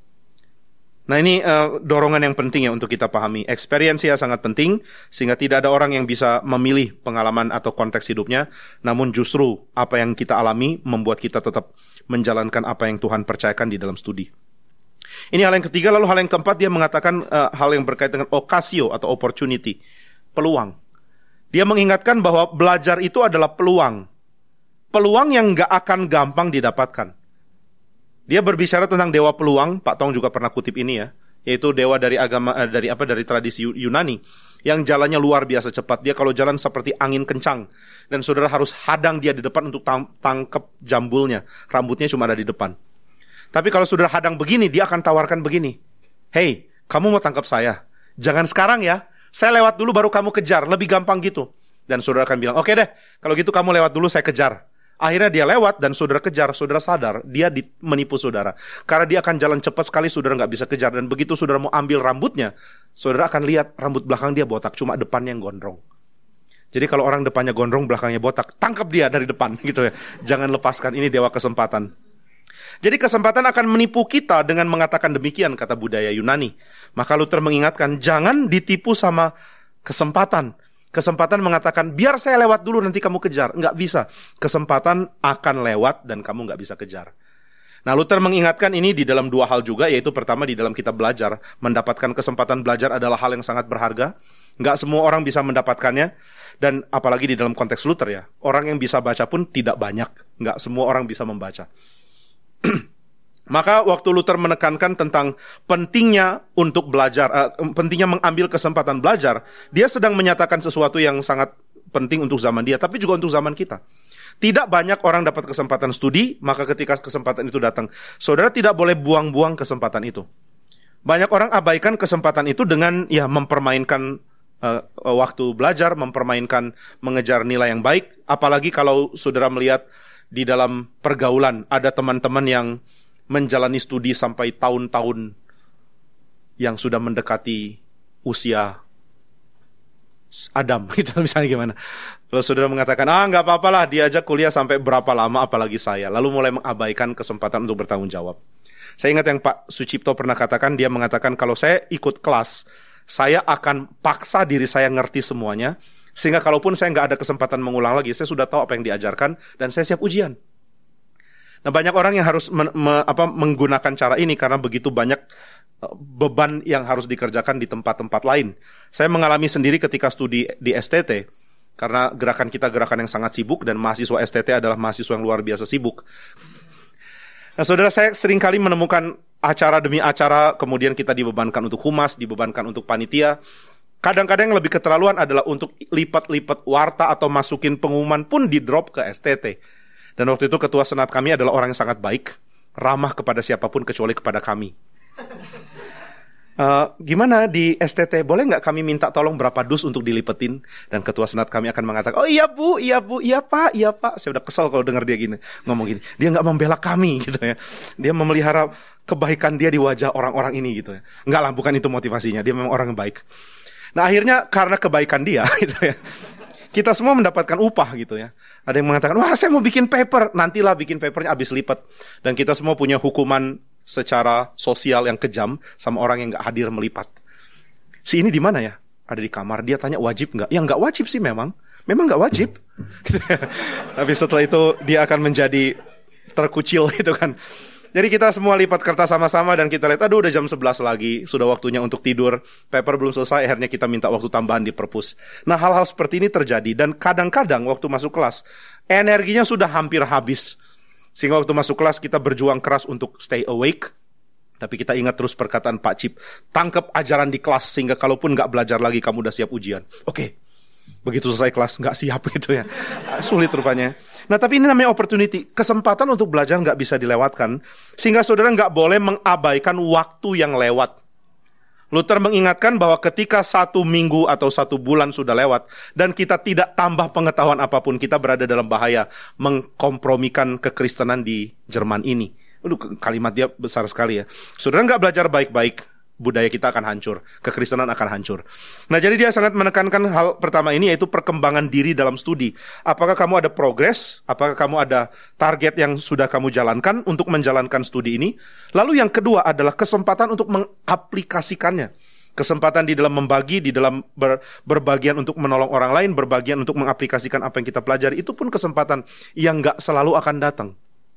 Nah, ini dorongan yang penting ya untuk kita pahami. Eksperiensia sangat penting, sehingga tidak ada orang yang bisa memilih pengalaman atau konteks hidupnya, namun justru apa yang kita alami membuat kita tetap menjalankan apa yang Tuhan percayakan di dalam studi. Ini hal yang ketiga. Lalu hal yang keempat, dia mengatakan hal yang berkaitan dengan ocasio atau opportunity, peluang. Dia mengingatkan bahwa belajar itu adalah peluang. Peluang yang gak akan gampang didapatkan. Dia berbicara tentang dewa peluang. Pak Tong juga pernah kutip ini ya, yaitu dewa dari agama dari tradisi Yunani yang jalannya luar biasa cepat. Dia kalau jalan seperti angin kencang, dan saudara harus hadang dia di depan untuk tangkap jambulnya. Rambutnya cuma ada di depan. Tapi kalau saudara hadang begini, dia akan tawarkan begini. Hey, kamu mau tangkap saya? Jangan sekarang ya. Saya lewat dulu baru kamu kejar. Lebih gampang gitu. Dan saudara akan bilang, oke deh, kalau gitu kamu lewat dulu, saya kejar. Akhirnya dia lewat dan saudara kejar. Saudara sadar, dia menipu saudara. Karena dia akan jalan cepat sekali, saudara nggak bisa kejar. Dan begitu saudara mau ambil rambutnya, saudara akan lihat rambut belakang dia botak, cuma depannya yang gondrong. Jadi kalau orang depannya gondrong, belakangnya botak, tangkap dia dari depan gitu ya. Jangan lepaskan, ini dewa kesempatan. Jadi kesempatan akan menipu kita dengan mengatakan demikian, kata budaya Yunani. Maka Luther mengingatkan, jangan ditipu sama kesempatan. Kesempatan mengatakan, biar saya lewat dulu nanti kamu kejar. Nggak bisa. Kesempatan akan lewat dan kamu nggak bisa kejar. Nah, Luther mengingatkan ini di dalam dua hal juga, yaitu pertama di dalam kita belajar. Mendapatkan kesempatan belajar adalah hal yang sangat berharga. Nggak semua orang bisa mendapatkannya. Dan apalagi di dalam konteks Luther ya, orang yang bisa baca pun tidak banyak. Nggak semua orang bisa membaca. Maka waktu Luther menekankan tentang pentingnya untuk belajar, pentingnya mengambil kesempatan belajar, dia sedang menyatakan sesuatu yang sangat penting untuk zaman dia, tapi juga untuk zaman kita. Tidak banyak orang dapat kesempatan studi, maka ketika kesempatan itu datang, saudara tidak boleh buang-buang kesempatan itu. Banyak orang abaikan kesempatan itu dengan mempermainkan waktu belajar, mempermainkan mengejar nilai yang baik, apalagi kalau saudara melihat di dalam pergaulan ada teman-teman yang menjalani studi sampai tahun-tahun yang sudah mendekati usia Adam, gitu misalnya gimana. Lalu saudara mengatakan, nggak apa-apalah, dia aja kuliah sampai berapa lama, apalagi saya. Lalu mulai mengabaikan kesempatan untuk bertanggung jawab. Saya ingat yang Pak Sucipto pernah katakan, dia mengatakan, kalau saya ikut kelas, saya akan paksa diri saya ngerti semuanya, sehingga kalaupun saya nggak ada kesempatan mengulang lagi, saya sudah tahu apa yang diajarkan, dan saya siap ujian. Nah, banyak orang yang harus menggunakan cara ini karena begitu banyak beban yang harus dikerjakan di tempat-tempat lain. Saya mengalami sendiri ketika studi di STT, karena gerakan kita gerakan yang sangat sibuk, dan mahasiswa STT adalah mahasiswa yang luar biasa sibuk. Nah, saudara, saya seringkali menemukan acara demi acara, kemudian kita dibebankan untuk humas, dibebankan untuk panitia. Kadang-kadang yang lebih keterlaluan adalah untuk lipat-lipat warta atau masukin pengumuman pun di-drop ke STT. Dan waktu itu ketua senat kami adalah orang yang sangat baik, ramah kepada siapapun kecuali kepada kami. Gimana di STT, boleh nggak kami minta tolong berapa dus untuk dilipetin? Dan ketua senat kami akan mengatakan, oh iya bu, iya pak. Saya udah kesel kalau dengar dia gini, ngomong gini. Dia nggak membela kami gitu ya. Dia memelihara kebaikan dia di wajah orang-orang ini gitu ya. Nggak lah, bukan itu motivasinya. Dia memang orang yang baik. Nah, akhirnya karena kebaikan dia gitu ya, kita semua mendapatkan upah gitu ya. Ada yang mengatakan, wah saya mau bikin paper. Nantilah bikin papernya habis lipat. Dan kita semua punya hukuman secara sosial yang kejam sama orang yang gak hadir melipat. Si ini di mana ya? ada di kamar, dia tanya wajib nggak? Ya nggak wajib sih memang nggak wajib. Tapi setelah itu dia akan menjadi terkucil gitu kan. Jadi kita semua lipat kertas sama-sama dan kita lihat, aduh udah jam 11 lagi, sudah waktunya untuk tidur. Paper belum selesai, akhirnya kita minta waktu tambahan di perpus. Nah hal-hal seperti ini terjadi dan kadang-kadang waktu masuk kelas, energinya sudah hampir habis. Sehingga waktu masuk kelas kita berjuang keras untuk stay awake. Tapi kita ingat terus perkataan Pak Cip, tangkap ajaran di kelas sehingga kalaupun nggak belajar lagi kamu udah siap ujian. Oke. Begitu selesai kelas nggak siap gitu ya. Sulit rupanya. Nah tapi ini namanya opportunity. Kesempatan untuk belajar nggak bisa dilewatkan. Sehingga saudara nggak boleh mengabaikan waktu yang lewat. Luther mengingatkan bahwa ketika 1 minggu atau 1 bulan sudah lewat dan kita tidak tambah pengetahuan apapun, kita berada dalam bahaya mengkompromikan kekristenan di Jerman ini. Kalimat dia besar sekali ya. Saudara nggak belajar baik-baik, budaya kita akan hancur, kekristenan akan hancur. Nah jadi dia sangat menekankan hal pertama ini, yaitu perkembangan diri dalam studi. Apakah kamu ada progres? Apakah kamu ada target yang sudah kamu jalankan untuk menjalankan studi ini? Lalu yang kedua adalah kesempatan untuk mengaplikasikannya. Kesempatan di dalam membagi, di dalam berbagian untuk menolong orang lain, berbagian untuk mengaplikasikan apa yang kita pelajari. Itu pun kesempatan yang gak selalu akan datang.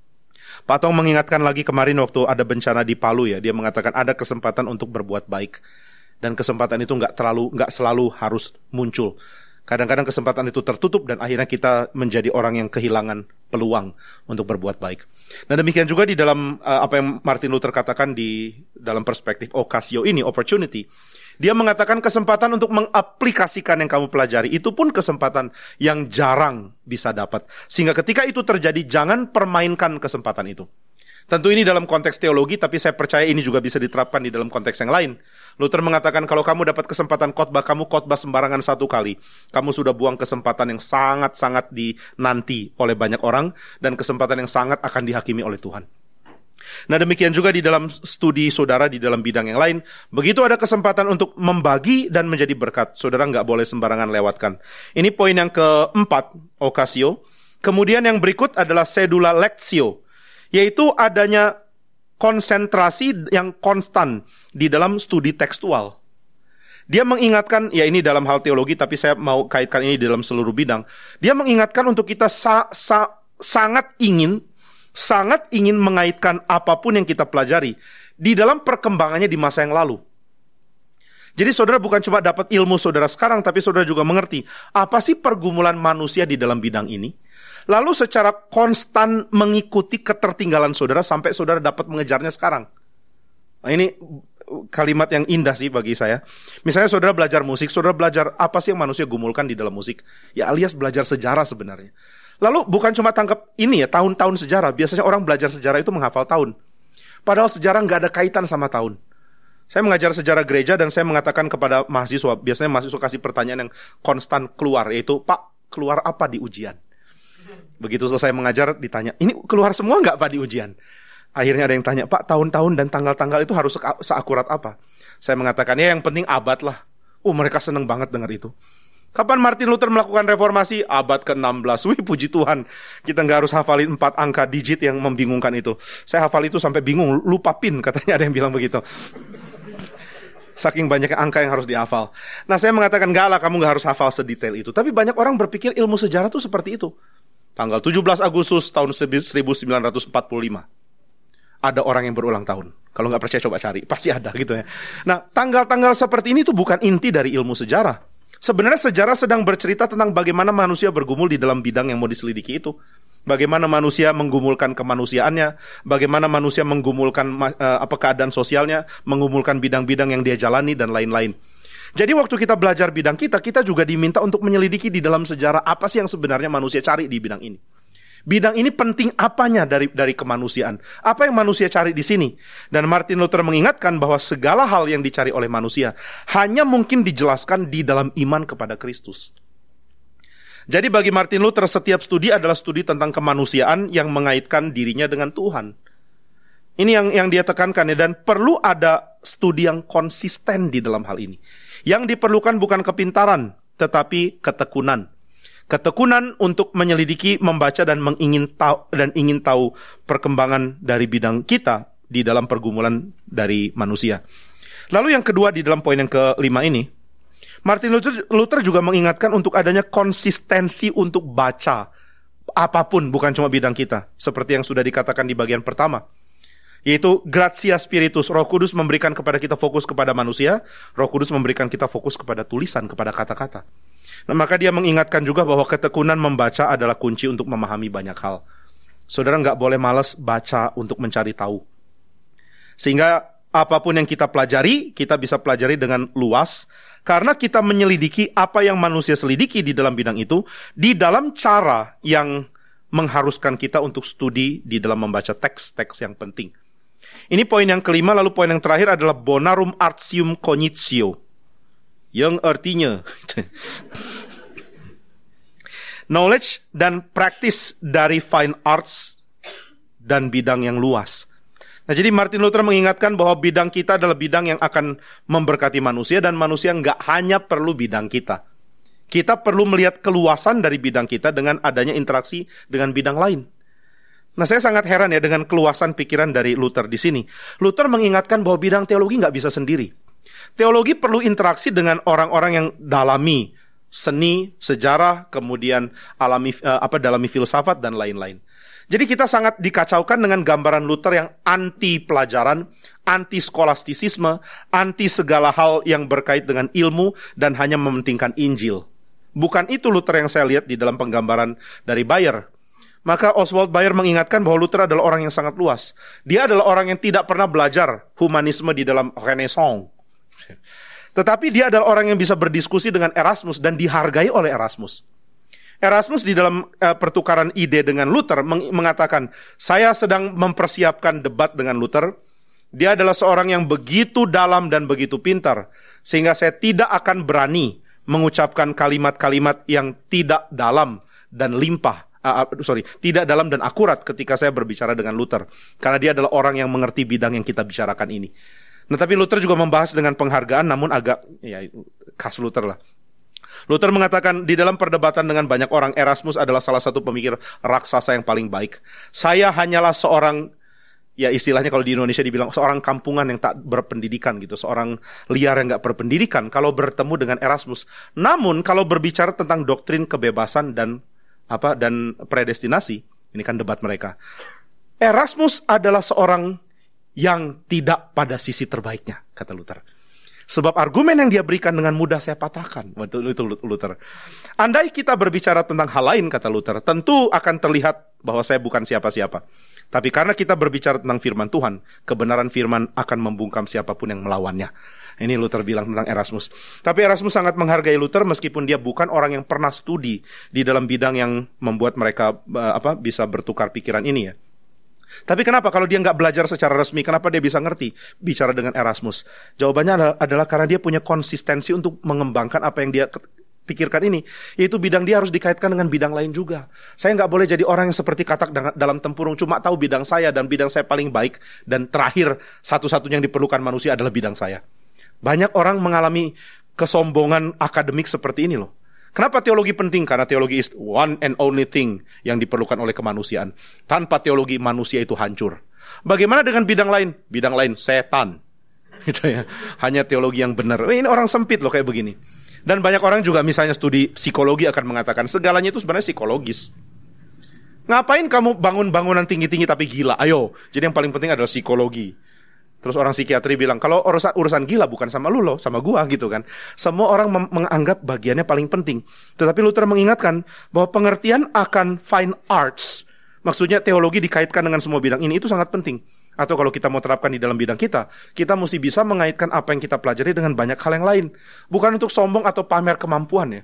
Pak Tong mengingatkan lagi kemarin waktu ada bencana di Palu ya, dia mengatakan ada kesempatan untuk berbuat baik. Dan kesempatan itu nggak selalu harus muncul. Kadang-kadang kesempatan itu tertutup dan akhirnya kita menjadi orang yang kehilangan peluang untuk berbuat baik. Nah demikian juga di dalam apa yang Martin Luther katakan di dalam perspektif ocasio ini, opportunity. Dia mengatakan kesempatan untuk mengaplikasikan yang kamu pelajari itu pun kesempatan yang jarang bisa dapat. Sehingga ketika itu terjadi, jangan permainkan kesempatan itu. Tentu ini dalam konteks teologi, tapi saya percaya ini juga bisa diterapkan di dalam konteks yang lain. Luther mengatakan kalau kamu dapat kesempatan khotbah, kamu khotbah sembarangan 1 kali. Kamu sudah buang kesempatan yang sangat-sangat dinanti oleh banyak orang, dan kesempatan yang sangat akan dihakimi oleh Tuhan. Nah demikian juga di dalam studi saudara di dalam bidang yang lain. Begitu ada kesempatan untuk membagi dan menjadi berkat, saudara nggak boleh sembarangan lewatkan. Ini poin yang keempat, ocasio. Kemudian yang berikut adalah sedula lectio, yaitu adanya konsentrasi yang konstan di dalam studi tekstual. Dia mengingatkan, ya ini dalam hal teologi, tapi saya mau kaitkan ini dalam seluruh bidang. Dia mengingatkan untuk kita sangat ingin mengaitkan apapun yang kita pelajari di dalam perkembangannya di masa yang lalu. Jadi saudara bukan cuma dapat ilmu saudara sekarang, tapi saudara juga mengerti apa sih pergumulan manusia di dalam bidang ini. Lalu secara konstan mengikuti ketertinggalan saudara sampai saudara dapat mengejarnya sekarang. Nah, ini kalimat yang indah sih bagi saya. Misalnya saudara belajar musik, saudara belajar apa sih yang manusia gumulkan di dalam musik? Ya alias belajar sejarah sebenarnya. Lalu bukan cuma tangkap ini ya, tahun-tahun sejarah. Biasanya orang belajar sejarah itu menghafal tahun. Padahal sejarah nggak ada kaitan sama tahun. Saya mengajar sejarah gereja dan saya mengatakan kepada mahasiswa, biasanya mahasiswa kasih pertanyaan yang konstan keluar, yaitu, Pak, keluar apa di ujian? Begitu selesai mengajar, ditanya, ini keluar semua nggak Pak di ujian? Akhirnya ada yang tanya, Pak, tahun-tahun dan tanggal-tanggal itu harus seakurat apa? Saya mengatakan, ya yang penting abad lah. Mereka seneng banget dengar itu. Kapan Martin Luther melakukan reformasi? Abad ke-16. Wih, puji Tuhan. Kita nggak harus hafalin 4 angka digit yang membingungkan itu. Saya hafal itu sampai bingung, lupa pin, katanya ada yang bilang begitu. Saking banyaknya angka yang harus dihafal. Nah, saya mengatakan, enggak lah, kamu nggak harus hafal sedetail itu. Tapi banyak orang berpikir ilmu sejarah itu seperti itu. Tanggal 17 Agustus tahun 1945. Ada orang yang berulang tahun. Kalau nggak percaya coba cari, pasti ada gitu ya. Nah, tanggal-tanggal seperti ini itu bukan inti dari ilmu sejarah. Sebenarnya sejarah sedang bercerita tentang bagaimana manusia bergumul di dalam bidang yang mau diselidiki itu. Bagaimana manusia menggumulkan kemanusiaannya, bagaimana manusia menggumulkan keadaan sosialnya, menggumulkan bidang-bidang yang dia jalani, dan lain-lain. Jadi waktu kita belajar bidang kita juga diminta untuk menyelidiki di dalam sejarah apa sih yang sebenarnya manusia cari di bidang ini. Bidang ini penting apanya dari kemanusiaan? Apa yang manusia cari di sini? Dan Martin Luther mengingatkan bahwa segala hal yang dicari oleh manusia hanya mungkin dijelaskan di dalam iman kepada Kristus. Jadi bagi Martin Luther setiap studi adalah studi tentang kemanusiaan yang mengaitkan dirinya dengan Tuhan. Ini yang dia tekankan ya, dan perlu ada studi yang konsisten di dalam hal ini. Yang diperlukan bukan kepintaran, tetapi ketekunan. Ketekunan untuk menyelidiki, membaca, dan ingin tahu perkembangan dari bidang kita di dalam pergumulan dari manusia. Lalu yang kedua di dalam poin yang kelima ini, Martin Luther juga mengingatkan untuk adanya konsistensi untuk baca apapun, bukan cuma bidang kita, seperti yang sudah dikatakan di bagian pertama, yaitu gratia spiritus. Roh Kudus memberikan kepada kita fokus kepada manusia, Roh Kudus memberikan kita fokus kepada tulisan, kepada kata-kata. Nah, maka dia mengingatkan juga bahwa ketekunan membaca adalah kunci untuk memahami banyak hal. Saudara nggak boleh malas baca untuk mencari tahu, sehingga apapun yang kita pelajari, kita bisa pelajari dengan luas, karena kita menyelidiki apa yang manusia selidiki di dalam bidang itu, di dalam cara yang mengharuskan kita untuk studi di dalam membaca teks-teks yang penting. Ini poin yang kelima. Lalu poin yang terakhir adalah bonarum artium cognitio, yang artinya knowledge dan practice dari fine arts dan bidang yang luas. Nah, jadi Martin Luther mengingatkan bahwa bidang kita adalah bidang yang akan memberkati manusia, dan manusia nggak hanya perlu bidang kita. Kita perlu melihat keluasan dari bidang kita dengan adanya interaksi dengan bidang lain. Nah, saya sangat heran ya dengan keluasan pikiran dari Luther di sini. Luther mengingatkan bahwa bidang teologi nggak bisa sendiri. Teologi perlu interaksi dengan orang-orang yang dalami seni, sejarah, kemudian dalami filsafat dan lain-lain. Jadi kita sangat dikacaukan dengan gambaran Luther yang anti pelajaran, anti skolastisisme, anti segala hal yang berkait dengan ilmu, dan hanya mementingkan Injil. Bukan itu Luther yang saya lihat di dalam penggambaran dari Bayer. Maka Oswald Bayer mengingatkan bahwa Luther adalah orang yang sangat luas. Dia adalah orang yang tidak pernah belajar humanisme di dalam Renaissance. Tetapi dia adalah orang yang bisa berdiskusi dengan Erasmus dan dihargai oleh Erasmus. Erasmus di dalam pertukaran ide dengan Luther mengatakan, saya sedang mempersiapkan debat dengan Luther. Dia adalah seorang yang begitu dalam dan begitu pintar, sehingga saya tidak akan berani mengucapkan kalimat-kalimat yang tidak dalam dan tidak dalam dan akurat ketika saya berbicara dengan Luther. Karena dia adalah orang yang mengerti bidang yang kita bicarakan ini. Nah, tapi Luther juga membahas dengan penghargaan, namun agak khas Luther lah. Luther mengatakan di dalam perdebatan dengan banyak orang, Erasmus adalah salah satu pemikir raksasa yang paling baik. Saya hanyalah seorang, ya istilahnya kalau di Indonesia dibilang seorang kampungan yang tak berpendidikan gitu, seorang liar yang gak berpendidikan kalau bertemu dengan Erasmus. Namun kalau berbicara tentang doktrin kebebasan dan predestinasi, ini kan debat mereka, Erasmus adalah seorang yang tidak pada sisi terbaiknya, kata Luther. Sebab argumen yang dia berikan dengan mudah saya patahkan. Itu Luther. Andai kita berbicara tentang hal lain, kata Luther, tentu akan terlihat bahwa saya bukan siapa-siapa. Tapi karena kita berbicara tentang firman Tuhan, kebenaran firman akan membungkam siapapun yang melawannya. Ini Luther bilang tentang Erasmus. Tapi Erasmus sangat menghargai Luther meskipun dia bukan orang yang pernah studi di dalam bidang yang membuat mereka bisa bertukar pikiran ini ya. Tapi kenapa kalau dia nggak belajar secara resmi, kenapa dia bisa ngerti bicara dengan Erasmus? Jawabannya adalah karena dia punya konsistensi untuk mengembangkan apa yang dia pikirkan ini, yaitu bidang dia harus dikaitkan dengan bidang lain juga. Saya nggak boleh jadi orang yang seperti katak dalam tempurung, cuma tahu bidang saya dan bidang saya paling baik, dan terakhir satu-satunya yang diperlukan manusia adalah bidang saya. Banyak orang mengalami kesombongan akademik seperti ini loh. Kenapa teologi penting? Karena teologi is one and only thing yang diperlukan oleh kemanusiaan. Tanpa teologi, manusia itu hancur. Bagaimana dengan bidang lain? Bidang lain, setan. Gitu ya. Hanya teologi yang benar. Ini orang sempit loh kayak begini. Dan banyak orang juga misalnya studi psikologi akan mengatakan segalanya itu sebenarnya psikologis. Ngapain kamu bangun bangunan tinggi-tinggi tapi gila? Ayo, jadi yang paling penting adalah psikologi. Terus orang psikiatri bilang, kalau urusan gila bukan sama lu loh, sama gua gitu kan. Semua orang menganggap bagiannya paling penting. Tetapi Luther mengingatkan bahwa pengertian akan fine arts, maksudnya teologi dikaitkan dengan semua bidang ini, itu sangat penting. Atau kalau kita mau terapkan di dalam bidang kita mesti bisa mengaitkan apa yang kita pelajari dengan banyak hal yang lain. Bukan untuk sombong atau pamer kemampuan ya.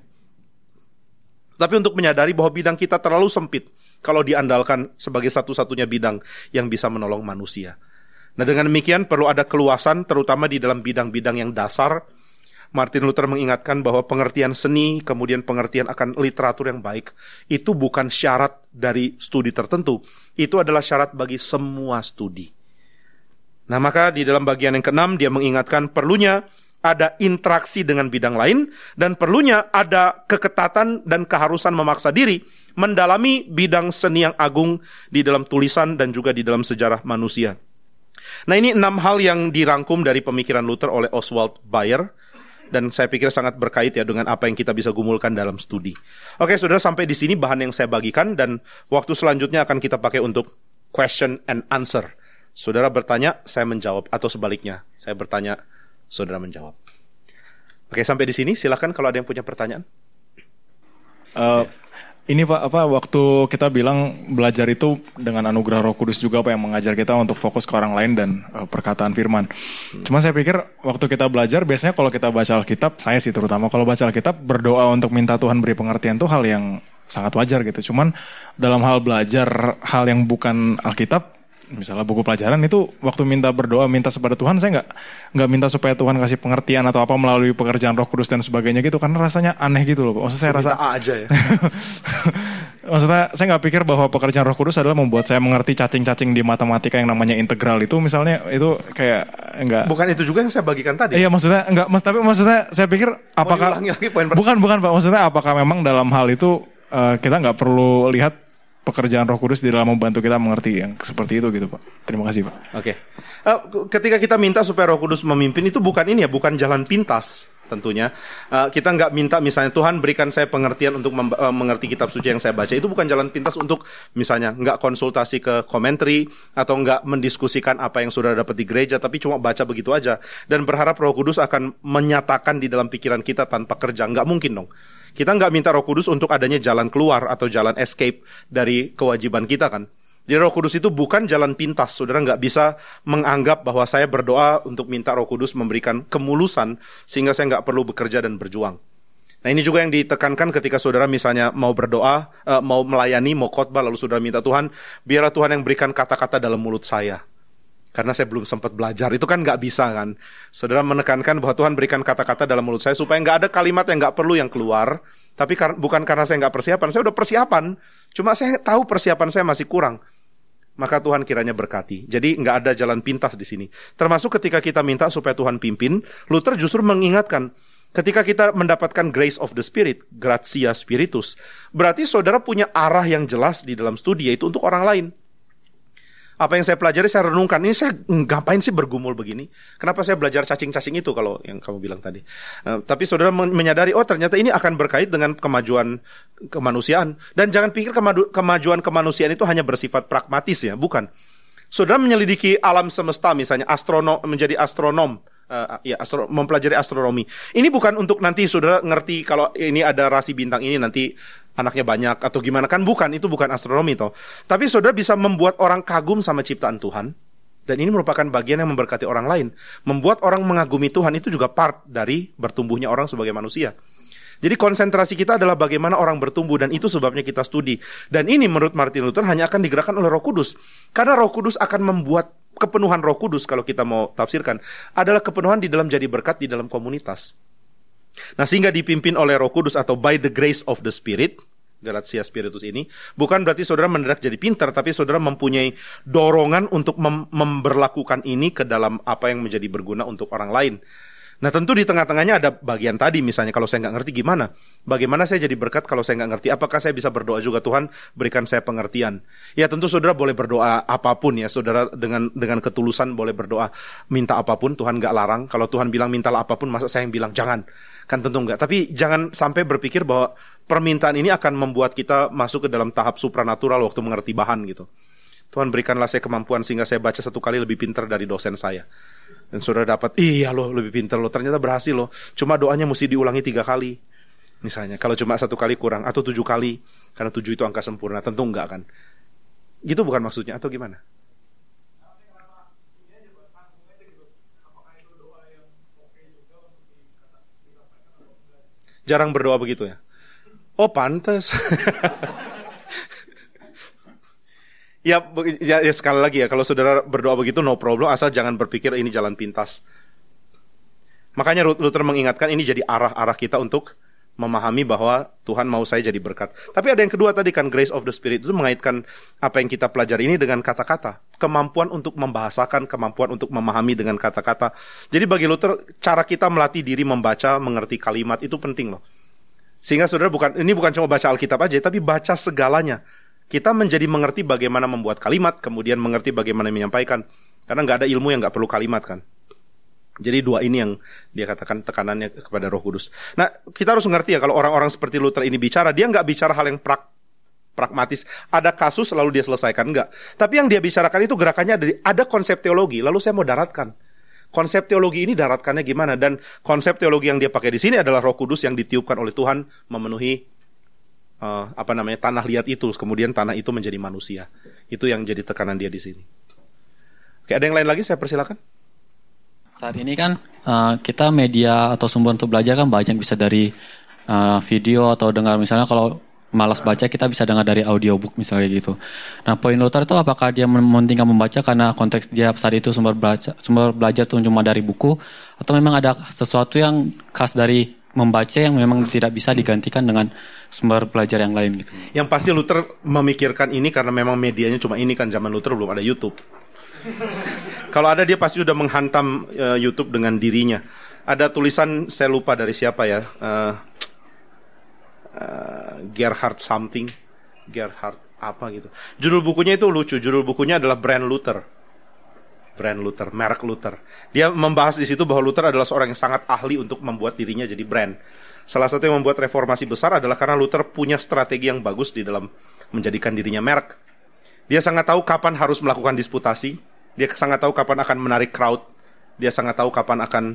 Tapi untuk menyadari bahwa bidang kita terlalu sempit kalau diandalkan sebagai satu-satunya bidang yang bisa menolong manusia. Nah, dengan demikian perlu ada keluasan terutama di dalam bidang-bidang yang dasar. Martin Luther mengingatkan bahwa pengertian seni, kemudian pengertian akan literatur yang baik, itu bukan syarat dari studi tertentu. Itu adalah syarat bagi semua studi. Nah, maka di dalam bagian yang ke-6 dia mengingatkan perlunya ada interaksi dengan bidang lain, dan perlunya ada keketatan dan keharusan memaksa diri mendalami bidang seni yang agung di dalam tulisan dan juga di dalam sejarah manusia. Nah, ini 6 hal yang dirangkum dari pemikiran Luther oleh Oswald Bayer. dan saya pikir sangat berkait ya dengan apa yang kita bisa gumulkan dalam studi. Oke, saudara, sampai di sini bahan yang saya bagikan, dan waktu selanjutnya akan kita pakai untuk question and answer. Saudara bertanya, saya menjawab, atau sebaliknya, saya bertanya, saudara menjawab. Oke, sampai di sini, silakan kalau ada yang punya pertanyaan. Ini Pak, waktu kita bilang belajar itu dengan anugerah Roh Kudus juga yang mengajar kita untuk fokus ke orang lain dan perkataan firman. Cuma saya pikir waktu kita belajar, biasanya kalau kita baca Alkitab, saya sih terutama kalau baca Alkitab, berdoa untuk minta Tuhan beri pengertian itu hal yang sangat wajar gitu. Cuman dalam hal belajar hal yang bukan Alkitab, misalnya buku pelajaran itu, waktu minta berdoa, minta kepada Tuhan, saya nggak minta supaya Tuhan kasih pengertian atau apa melalui pekerjaan Roh Kudus dan sebagainya gitu, karena rasanya aneh gitu loh. Maksudnya saya rasa aja ya. Maksudnya saya nggak pikir bahwa pekerjaan Roh Kudus adalah membuat saya mengerti cacing-cacing di matematika yang namanya integral itu, misalnya, itu kayak enggak. Bukan itu juga yang saya bagikan tadi. Iya, maksudnya enggak, tapi maksudnya saya pikir apakah bukan Pak, maksudnya apakah memang dalam hal itu kita nggak perlu lihat pekerjaan Roh Kudus di dalam membantu kita mengerti yang seperti itu gitu Pak. Terima kasih Pak. Oke. Ketika kita minta supaya Roh Kudus memimpin, itu bukan ini ya, bukan jalan pintas tentunya. Kita nggak minta misalnya Tuhan berikan saya pengertian untuk mengerti kitab suci yang saya baca. Itu bukan jalan pintas untuk misalnya nggak konsultasi ke commentary atau nggak mendiskusikan apa yang sudah dapat di gereja, tapi cuma baca begitu aja dan berharap Roh Kudus akan menyatakan di dalam pikiran kita tanpa kerja. Nggak mungkin dong. Kita nggak minta Roh Kudus untuk adanya jalan keluar atau jalan escape dari kewajiban kita kan. Jadi Roh Kudus itu bukan jalan pintas. Saudara nggak bisa menganggap bahwa saya berdoa untuk minta Roh Kudus memberikan kemulusan sehingga saya nggak perlu bekerja dan berjuang. Nah, ini juga yang ditekankan ketika saudara misalnya mau berdoa, mau melayani, mau khotbah, lalu saudara minta Tuhan, biarlah Tuhan yang berikan kata-kata dalam mulut saya. Karena saya belum sempat belajar, itu kan nggak bisa kan. Saudara menekankan bahwa Tuhan berikan kata-kata dalam mulut saya supaya nggak ada kalimat yang nggak perlu yang keluar. Tapi bukan karena saya nggak persiapan, saya udah persiapan. Cuma saya tahu persiapan saya masih kurang. Maka Tuhan kiranya berkati. Jadi nggak ada jalan pintas di sini. Termasuk ketika kita minta supaya Tuhan pimpin, Luther justru mengingatkan, ketika kita mendapatkan grace of the Spirit, gratia spiritus, berarti saudara punya arah yang jelas di dalam studi, yaitu untuk orang lain. Apa yang saya pelajari, saya renungkan, ini saya ngapain sih bergumul begini? Kenapa saya belajar cacing-cacing itu kalau yang kamu bilang tadi? Tapi saudara menyadari, oh ternyata ini akan berkait dengan kemajuan kemanusiaan. Dan jangan pikir kemajuan kemanusiaan itu hanya bersifat pragmatis ya, bukan. Saudara menyelidiki alam semesta, misalnya menjadi astronom, mempelajari astronomi. Ini bukan untuk nanti saudara ngerti kalau ini ada rasi bintang ini nanti anaknya banyak atau gimana, kan bukan, itu bukan astronomi toh. Tapi saudara bisa membuat orang kagum sama ciptaan Tuhan, dan ini merupakan bagian yang memberkati orang lain. Membuat orang mengagumi Tuhan itu juga part dari bertumbuhnya orang sebagai manusia. Jadi konsentrasi kita adalah bagaimana orang bertumbuh, dan itu sebabnya kita studi. Dan ini menurut Martin Luther hanya akan digerakkan oleh Roh Kudus. Karena Roh Kudus akan membuat kepenuhan Roh Kudus, kalau kita mau tafsirkan, adalah kepenuhan di dalam jadi berkat di dalam komunitas. Nah, sehingga dipimpin oleh Roh Kudus atau by the grace of the Spirit, Gratia Spiritus ini, bukan berarti saudara mendadak jadi pintar, tapi saudara mempunyai dorongan untuk memberlakukan ini ke dalam apa yang menjadi berguna untuk orang lain. Nah, tentu di tengah-tengahnya ada bagian tadi, misalnya kalau saya nggak ngerti gimana? Bagaimana saya jadi berkat kalau saya nggak ngerti? Apakah saya bisa berdoa juga, Tuhan berikan saya pengertian? Ya tentu saudara boleh berdoa apapun ya, saudara dengan ketulusan boleh berdoa, minta apapun, Tuhan nggak larang. Kalau Tuhan bilang mintalah apapun, masa saya yang bilang jangan? Kan tentu enggak. Tapi jangan sampai berpikir bahwa permintaan ini akan membuat kita masuk ke dalam tahap supranatural waktu mengerti bahan gitu. Tuhan berikanlah saya kemampuan sehingga saya baca 1 kali lebih pintar dari dosen saya. Dan saudara dapat, iya loh lebih pintar loh, ternyata berhasil loh. Cuma doanya mesti diulangi 3 kali. Misalnya, kalau cuma 1 kali kurang, atau 7 kali, karena 7 itu angka sempurna, tentu enggak kan. Gitu bukan maksudnya, atau gimana? Jarang berdoa begitu ya? Oh pantas. Ya sekali lagi ya, kalau saudara berdoa begitu no problem, asal jangan berpikir ini jalan pintas. Makanya Luther mengingatkan ini jadi arah-arah kita untuk memahami bahwa Tuhan mau saya jadi berkat. Tapi ada yang kedua tadi kan, grace of the Spirit, itu mengaitkan apa yang kita pelajari ini dengan kata-kata. Kemampuan untuk membahasakan, kemampuan untuk memahami dengan kata-kata. Jadi bagi Luther, cara kita melatih diri membaca, mengerti kalimat itu penting loh. Sehingga saudara ini bukan cuma baca Alkitab aja, tapi baca segalanya. Kita menjadi mengerti bagaimana membuat kalimat, kemudian mengerti bagaimana menyampaikan. Karena nggak ada ilmu yang nggak perlu kalimat kan. Jadi dua ini yang dia katakan tekanannya kepada Roh Kudus. Nah, kita harus mengerti ya, kalau orang-orang seperti Luther ini bicara, dia nggak bicara hal yang pragmatis. Ada kasus lalu dia selesaikan, enggak. Tapi yang dia bicarakan itu gerakannya ada konsep teologi, lalu saya mau daratkan. Konsep teologi ini daratkannya gimana? Dan konsep teologi yang dia pakai di sini adalah Roh Kudus yang ditiupkan oleh Tuhan memenuhi tanah liat itu, kemudian tanah itu menjadi manusia. Itu yang jadi tekanan dia di sini. Oke, ada yang lain lagi? Saya persilakan. Saat ini kan kita media atau sumber untuk belajar kan banyak, bisa dari video atau dengar. Misalnya kalau malas baca, kita bisa dengar dari audiobook misalnya gitu. Nah, poin Luther itu apakah dia mementingkan membaca karena konteks dia saat itu sumber belajar itu cuma dari buku, atau memang ada sesuatu yang khas dari membaca yang memang tidak bisa digantikan dengan sumber belajar yang lain gitu. Yang pasti Luther memikirkan ini karena memang medianya cuma ini kan, zaman Luther belum ada YouTube. Kalau ada, dia pasti sudah menghantam YouTube dengan dirinya. Ada tulisan, saya lupa dari siapa ya, Gerhard something, Gerhard apa gitu. Judul bukunya itu lucu. Judul bukunya adalah Brand Luther, merek Luther. Dia membahas di situ bahwa Luther adalah seorang yang sangat ahli untuk membuat dirinya jadi brand. Salah satu yang membuat reformasi besar adalah karena Luther punya strategi yang bagus di dalam menjadikan dirinya merek. Dia sangat tahu kapan harus melakukan disputasi. Dia sangat tahu kapan akan menarik crowd. Dia sangat tahu kapan akan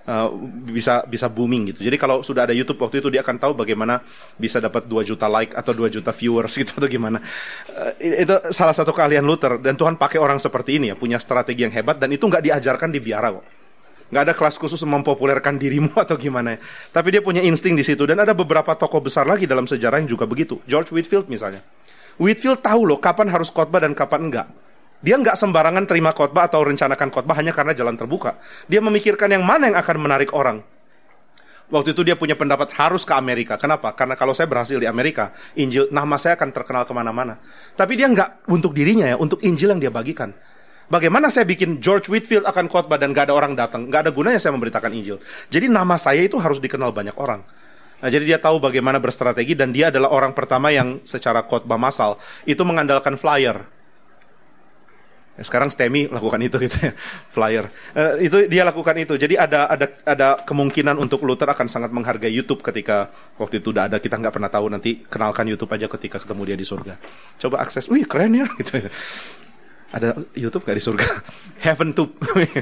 bisa booming gitu. Jadi kalau sudah ada YouTube waktu itu, dia akan tahu bagaimana bisa dapat 2 juta like atau 2 juta viewers gitu atau gimana. Itu salah satu keahlian Luther. Dan Tuhan pakai orang seperti ini ya, punya strategi yang hebat. Dan itu nggak diajarkan di biara kok. Nggak ada kelas khusus mempopulerkan dirimu atau gimana ya. Tapi dia punya insting di situ. Dan ada beberapa tokoh besar lagi dalam sejarah yang juga begitu. George Whitefield misalnya. Whitefield tahu loh kapan harus khotbah dan kapan enggak. Dia nggak sembarangan terima khotbah atau rencanakan khotbah hanya karena jalan terbuka. Dia memikirkan yang mana yang akan menarik orang. Waktu itu dia punya pendapat harus ke Amerika. Kenapa? Karena kalau saya berhasil di Amerika, Injil, nama saya akan terkenal kemana-mana. Tapi dia nggak untuk dirinya ya, untuk Injil yang dia bagikan. Bagaimana saya bikin George Whitefield akan khotbah dan nggak ada orang datang? Nggak ada gunanya saya memberitakan Injil. Jadi nama saya itu harus dikenal banyak orang. Nah, jadi dia tahu bagaimana berstrategi, dan dia adalah orang pertama yang secara khotbah massal itu mengandalkan flyer. Sekarang STEMI lakukan itu gitu ya, flyer. Itu dia lakukan itu. Jadi ada kemungkinan untuk Luther akan sangat menghargai YouTube ketika waktu itu udah ada. Kita nggak pernah tahu, nanti kenalkan YouTube aja ketika ketemu dia di surga. Coba akses, wih keren ya gitu. Ada YouTube nggak di surga? Heaven Tube.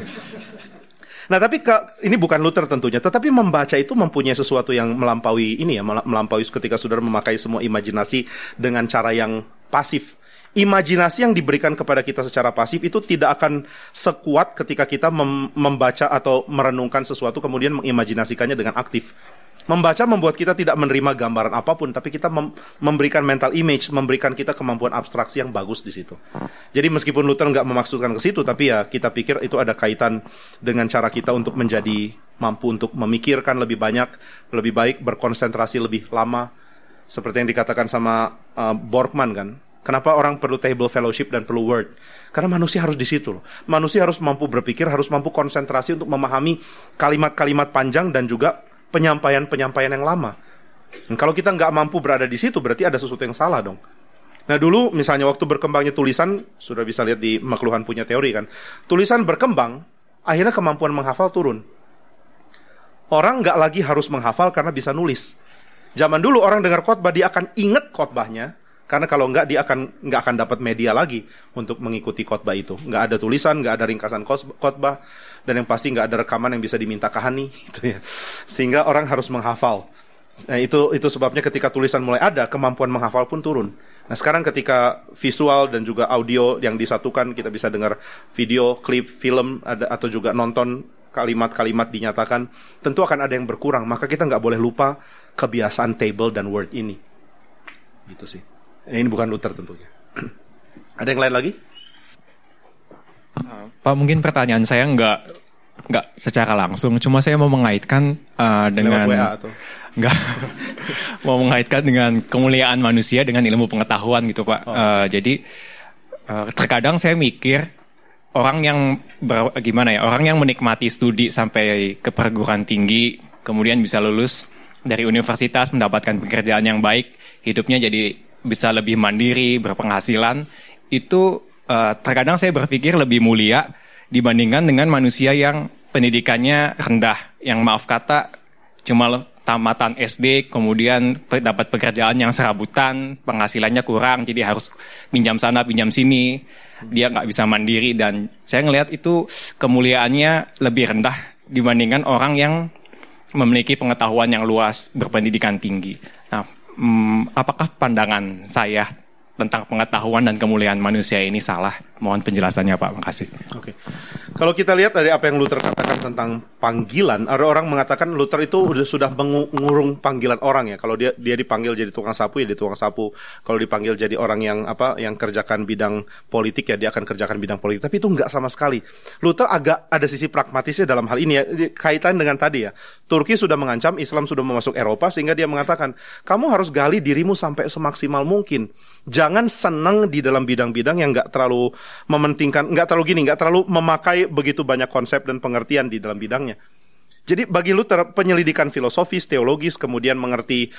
Nah, tapi ini bukan Luther tentunya, tetapi membaca itu mempunyai sesuatu yang melampaui ini ya, melampaui ketika saudara memakai semua imajinasi dengan cara yang pasif. Imajinasi yang diberikan kepada kita secara pasif itu tidak akan sekuat ketika kita membaca atau merenungkan sesuatu kemudian mengimajinasikannya dengan aktif. Membaca membuat kita tidak menerima gambaran apapun, tapi kita memberikan mental image, memberikan kita kemampuan abstraksi yang bagus di situ. Jadi meskipun Luther nggak memaksudkan ke situ, tapi ya kita pikir itu ada kaitan dengan cara kita untuk menjadi mampu untuk memikirkan lebih banyak, lebih baik, berkonsentrasi lebih lama. Seperti yang dikatakan sama Borkman kan. Kenapa orang perlu table fellowship dan perlu word? Karena manusia harus di situ loh. Manusia harus mampu berpikir, harus mampu konsentrasi untuk memahami kalimat-kalimat panjang dan juga penyampaian-penyampaian yang lama. Dan kalau kita nggak mampu berada di situ, berarti ada sesuatu yang salah dong. Nah dulu misalnya waktu berkembangnya tulisan, sudah bisa lihat di McLuhan punya teori kan. Tulisan berkembang, akhirnya kemampuan menghafal turun. Orang nggak lagi harus menghafal karena bisa nulis. Zaman dulu orang dengar khotbah, dia akan inget khotbahnya. Karena kalau enggak, dia nggak akan dapat media lagi untuk mengikuti khotbah itu. Nggak ada tulisan, nggak ada ringkasan khotbah, dan yang pasti nggak ada rekaman yang bisa diminta kahani, gitu ya. Sehingga orang harus menghafal. Nah, itu sebabnya ketika tulisan mulai ada, kemampuan menghafal pun turun. Nah, sekarang ketika visual dan juga audio yang disatukan, kita bisa dengar video, klip, film, atau juga nonton kalimat-kalimat dinyatakan, tentu akan ada yang berkurang. Maka kita nggak boleh lupa kebiasaan table dan word ini. Gitu sih. Ini bukan Luther tentunya. Ada yang lain lagi? Pak, mungkin pertanyaan saya nggak secara langsung, cuma saya mau mengaitkan dengan WA atau? Nggak mau mengaitkan dengan kemuliaan manusia dengan ilmu pengetahuan gitu Pak. Jadi terkadang saya mikir orang yang orang yang menikmati studi sampai ke perguruan tinggi, kemudian bisa lulus dari universitas, mendapatkan pekerjaan yang baik, hidupnya jadi bisa lebih mandiri, berpenghasilan, itu terkadang saya berpikir lebih mulia dibandingkan dengan manusia yang pendidikannya rendah, yang maaf kata cuma tamatan SD, kemudian dapat pekerjaan yang serabutan, penghasilannya kurang, jadi harus pinjam sana, pinjam sini, dia nggak bisa mandiri, dan saya ngelihat itu kemuliaannya lebih rendah dibandingkan orang yang memiliki pengetahuan yang luas, berpendidikan tinggi. Nah, apakah pandangan saya tentang pengetahuan dan kemuliaan manusia ini salah? Mohon penjelasannya Pak, makasih. Oke. Kalau kita lihat dari apa yang Luther katakan tentang panggilan, ada orang mengatakan Luther itu sudah mengurung panggilan orang ya. Kalau dia dipanggil jadi tukang sapu ya dia tukang sapu. Kalau dipanggil jadi orang yang kerjakan bidang politik ya dia akan kerjakan bidang politik. Tapi itu enggak sama sekali. Luther agak ada sisi pragmatisnya dalam hal ini ya. Kaitan dengan tadi ya. Turki sudah mengancam, Islam sudah memasuk Eropa, sehingga dia mengatakan kamu harus gali dirimu sampai semaksimal mungkin. Jangan senang di dalam bidang-bidang yang enggak terlalu mementingkan, nggak terlalu memakai begitu banyak konsep dan pengertian di dalam bidangnya. Jadi bagi Luther penyelidikan filosofis, teologis, kemudian mengerti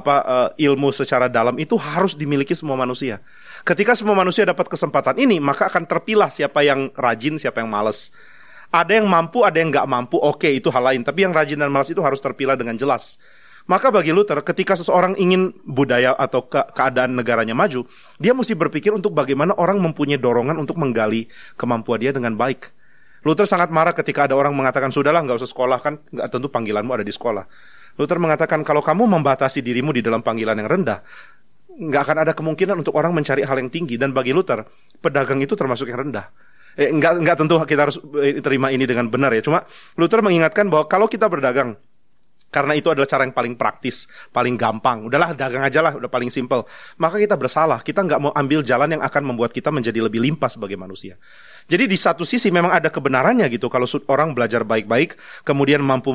ilmu secara dalam itu harus dimiliki semua manusia. Ketika semua manusia dapat kesempatan ini, maka akan terpilah siapa yang rajin, siapa yang malas. Ada yang mampu, ada yang nggak mampu, oke, itu hal lain. Tapi yang rajin dan malas itu harus terpilah dengan jelas. Maka bagi Luther, ketika seseorang ingin budaya atau keadaan negaranya maju, dia mesti berpikir untuk bagaimana orang mempunyai dorongan untuk menggali kemampuan dia dengan baik. Luther sangat marah ketika ada orang mengatakan, sudahlah nggak usah sekolah, kan nggak tentu panggilanmu ada di sekolah. Luther mengatakan, kalau kamu membatasi dirimu di dalam panggilan yang rendah, nggak akan ada kemungkinan untuk orang mencari hal yang tinggi. Dan bagi Luther, pedagang itu termasuk yang rendah. Nggak tentu kita harus terima ini dengan benar ya. Cuma Luther mengingatkan bahwa kalau kita berdagang, karena itu adalah cara yang paling praktis, paling gampang. Udahlah, dagang aja lah, udah paling simpel. Maka kita bersalah, kita nggak mau ambil jalan yang akan membuat kita menjadi lebih limpah sebagai manusia. Jadi di satu sisi memang ada kebenarannya gitu, kalau orang belajar baik-baik, kemudian mampu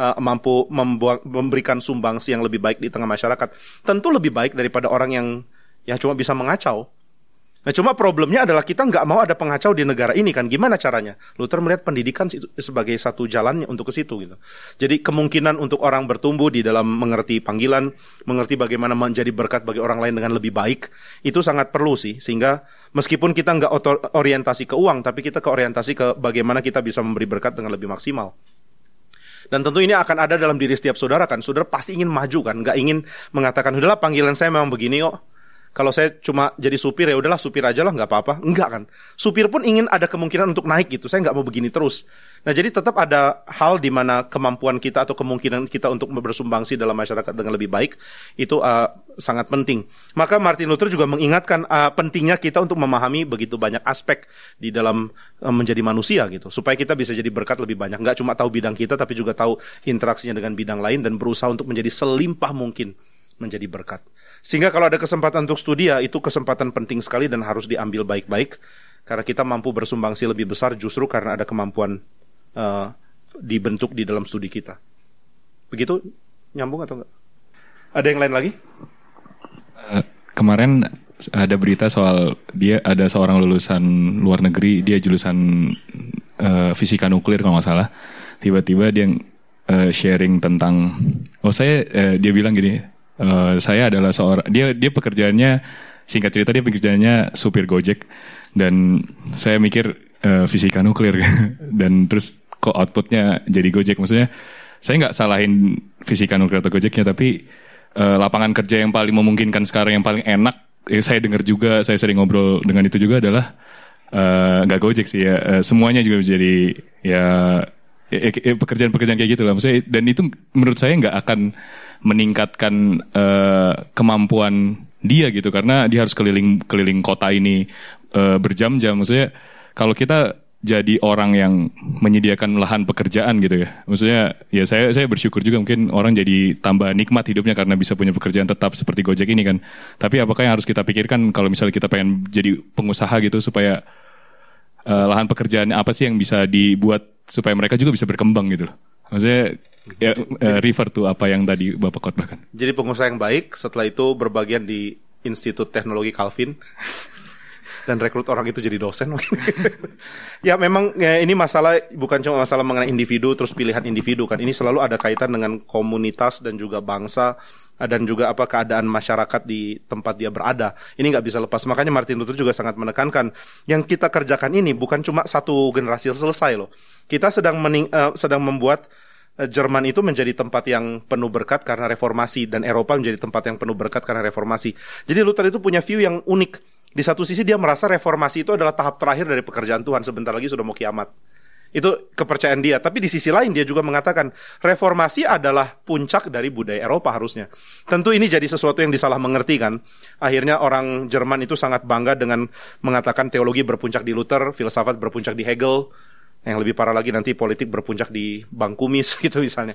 memberikan sumbangsi yang lebih baik di tengah masyarakat, tentu lebih baik daripada orang yang cuma bisa mengacau. Nah, cuma problemnya adalah kita nggak mau ada pengacau di negara ini kan. Gimana caranya? Luther melihat pendidikan sebagai satu jalannya untuk ke situ gitu. Jadi kemungkinan untuk orang bertumbuh di dalam mengerti panggilan, mengerti bagaimana menjadi berkat bagi orang lain dengan lebih baik, itu sangat perlu sih. Sehingga meskipun kita nggak orientasi ke uang, tapi kita ke orientasi ke bagaimana kita bisa memberi berkat dengan lebih maksimal. Dan tentu ini akan ada dalam diri setiap saudara kan. Saudara pasti ingin maju kan, nggak ingin mengatakan, udahlah panggilan saya memang begini kok. Kalau saya cuma jadi supir ya udahlah supir aja lah, nggak apa-apa. Enggak kan. Supir pun ingin ada kemungkinan untuk naik gitu. Saya nggak mau begini terus. Nah jadi tetap ada hal di mana kemampuan kita atau kemungkinan kita untuk bersumbangsi dalam masyarakat dengan lebih baik itu sangat penting. Maka Martin Luther juga mengingatkan pentingnya kita untuk memahami begitu banyak aspek di dalam menjadi manusia gitu. Supaya kita bisa jadi berkat lebih banyak. Nggak cuma tahu bidang kita tapi juga tahu interaksinya dengan bidang lain dan berusaha untuk menjadi selimpah mungkin menjadi berkat. Sehingga kalau ada kesempatan untuk studi ya, itu kesempatan penting sekali dan harus diambil baik-baik. Karena kita mampu bersumbangsi lebih besar justru karena ada kemampuan dibentuk di dalam studi kita. Begitu? Nyambung atau enggak? Ada yang lain lagi? Kemarin ada berita soal dia ada seorang lulusan luar negeri, dia jurusan fisika nuklir kalau nggak salah. Tiba-tiba dia sharing tentang, dia bilang gini, saya adalah seorang, dia pekerjaannya, singkat cerita dia pekerjaannya supir Gojek, dan saya mikir fisika nuklir dan terus kok outputnya jadi Gojek. Maksudnya saya nggak salahin fisika nuklir atau Gojeknya, tapi lapangan kerja yang paling memungkinkan sekarang, yang paling enak, saya dengar juga, saya sering ngobrol dengan itu juga adalah nggak Gojek sih ya, semuanya juga jadi ya pekerjaan-pekerjaan kayak gitu lah. Maksudnya, dan itu menurut saya nggak akan meningkatkan kemampuan dia gitu, karena dia harus keliling kota ini berjam-jam. Maksudnya kalau kita jadi orang yang menyediakan lahan pekerjaan gitu ya, maksudnya ya saya bersyukur juga, mungkin orang jadi tambah nikmat hidupnya karena bisa punya pekerjaan tetap seperti Gojek ini kan. Tapi apakah yang harus kita pikirkan kalau misalnya kita pengen jadi pengusaha gitu, supaya lahan pekerjaan apa sih yang bisa dibuat supaya mereka juga bisa berkembang gitu loh. Maksudnya ya, refer to apa yang tadi Bapak khotbahkan. Jadi pengusaha yang baik setelah itu berbagian di Institut Teknologi Calvin. dan rekrut orang itu jadi dosen. Ya memang ya, ini masalah bukan cuma masalah mengenai individu terus pilihan individu kan. Ini selalu ada kaitan dengan komunitas dan juga bangsa dan juga keadaan masyarakat di tempat dia berada. Ini nggak bisa lepas. Makanya Martin Luther juga sangat menekankan yang kita kerjakan ini bukan cuma satu generasi selesai loh. Kita sedang membuat Jerman itu menjadi tempat yang penuh berkat karena reformasi dan Eropa menjadi tempat yang penuh berkat karena reformasi. Jadi Luther itu punya view yang unik. Di satu sisi dia merasa reformasi itu adalah tahap terakhir dari pekerjaan Tuhan, sebentar lagi sudah mau kiamat. Itu kepercayaan dia. Tapi di sisi lain dia juga mengatakan reformasi adalah puncak dari budaya Eropa harusnya. Tentu ini jadi sesuatu yang disalah mengerti kan. Akhirnya orang Jerman itu sangat bangga dengan mengatakan teologi berpuncak di Luther, filsafat berpuncak di Hegel. Yang lebih parah lagi nanti politik berpuncak di Bang Kumis gitu misalnya.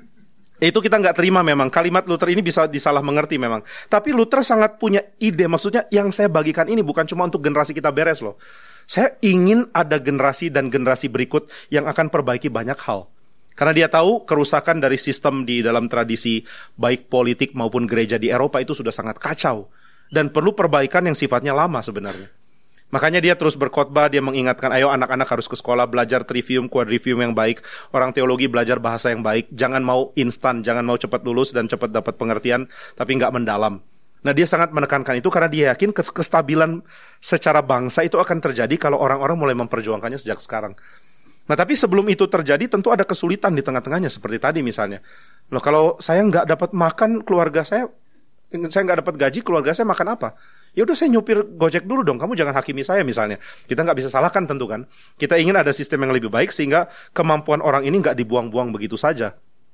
Itu kita nggak terima memang. Kalimat Luther ini bisa disalah mengerti memang. Tapi Luther sangat punya ide. Maksudnya yang saya bagikan ini bukan cuma untuk generasi kita beres loh. Saya ingin ada generasi dan generasi berikut yang akan perbaiki banyak hal. Karena dia tahu kerusakan dari sistem di dalam tradisi baik politik maupun gereja di Eropa itu sudah sangat kacau. Dan perlu perbaikan yang sifatnya lama sebenarnya. Makanya dia terus berkhotbah, dia mengingatkan, ayo anak-anak harus ke sekolah, belajar trivium, quadrivium yang baik. Orang teologi belajar bahasa yang baik. Jangan mau instan, jangan mau cepat lulus dan cepat dapat pengertian, tapi nggak mendalam. Nah dia sangat menekankan itu karena dia yakin kestabilan secara bangsa itu akan terjadi kalau orang-orang mulai memperjuangkannya sejak sekarang. Nah tapi sebelum itu terjadi tentu ada kesulitan di tengah-tengahnya, seperti tadi misalnya. Loh kalau saya nggak dapat makan, keluarga saya nggak dapat gaji, keluarga saya makan apa? Ya udah saya nyupir Gojek dulu dong, kamu jangan hakimi saya misalnya. Kita nggak bisa salahkan tentu kan. Kita ingin ada sistem yang lebih baik sehingga kemampuan orang ini nggak dibuang-buang begitu saja.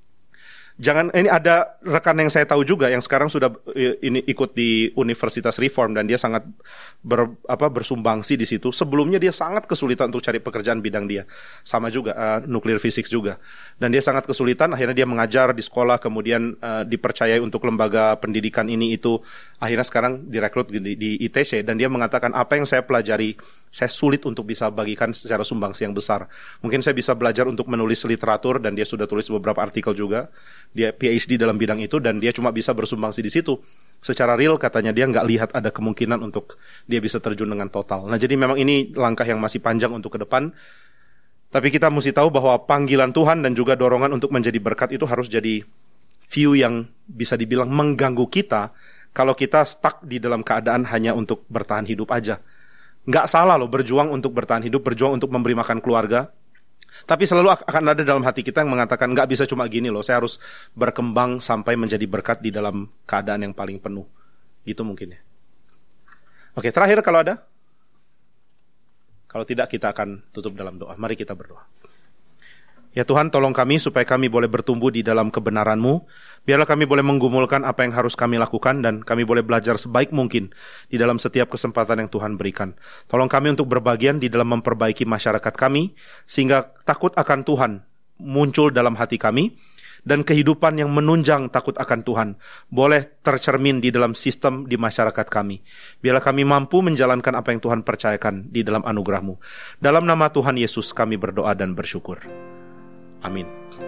Jangan, ini ada rekan yang saya tahu juga yang sekarang sudah ini ikut di Universitas Reform dan dia sangat bersumbangsi di situ. Sebelumnya dia sangat kesulitan untuk cari pekerjaan bidang dia. Sama juga nuklir fisik juga. Dan dia sangat kesulitan, akhirnya dia mengajar di sekolah, kemudian dipercayai untuk lembaga pendidikan ini itu. Akhirnya sekarang direkrut di ITC dan dia mengatakan apa yang saya pelajari saya sulit untuk bisa bagikan secara sumbangsi yang besar. Mungkin saya bisa belajar untuk menulis literatur dan dia sudah tulis beberapa artikel juga. Dia PhD dalam bidang itu dan dia cuma bisa bersumbangsi di situ. Secara real katanya dia nggak lihat ada kemungkinan untuk dia bisa terjun dengan total. Nah jadi memang ini langkah yang masih panjang untuk ke depan. Tapi kita mesti tahu bahwa panggilan Tuhan dan juga dorongan untuk menjadi berkat itu harus jadi view yang bisa dibilang mengganggu kita kalau kita stuck di dalam keadaan hanya untuk bertahan hidup aja. Nggak salah loh berjuang untuk bertahan hidup, berjuang untuk memberi makan keluarga. Tapi selalu akan ada dalam hati kita yang mengatakan nggak bisa cuma gini loh, saya harus berkembang sampai menjadi berkat di dalam keadaan yang paling penuh. Gitu mungkin ya. Oke, terakhir kalau ada? Kalau tidak kita akan tutup dalam doa. Mari kita berdoa. Ya Tuhan, tolong kami supaya kami boleh bertumbuh di dalam kebenaran-Mu. Biarlah kami boleh menggumulkan apa yang harus kami lakukan dan kami boleh belajar sebaik mungkin di dalam setiap kesempatan yang Tuhan berikan. Tolong kami untuk berbagian di dalam memperbaiki masyarakat kami sehingga takut akan Tuhan muncul dalam hati kami dan kehidupan yang menunjang takut akan Tuhan boleh tercermin di dalam sistem di masyarakat kami. Biarlah kami mampu menjalankan apa yang Tuhan percayakan di dalam anugerah-Mu. Dalam nama Tuhan Yesus kami berdoa dan bersyukur. Amin.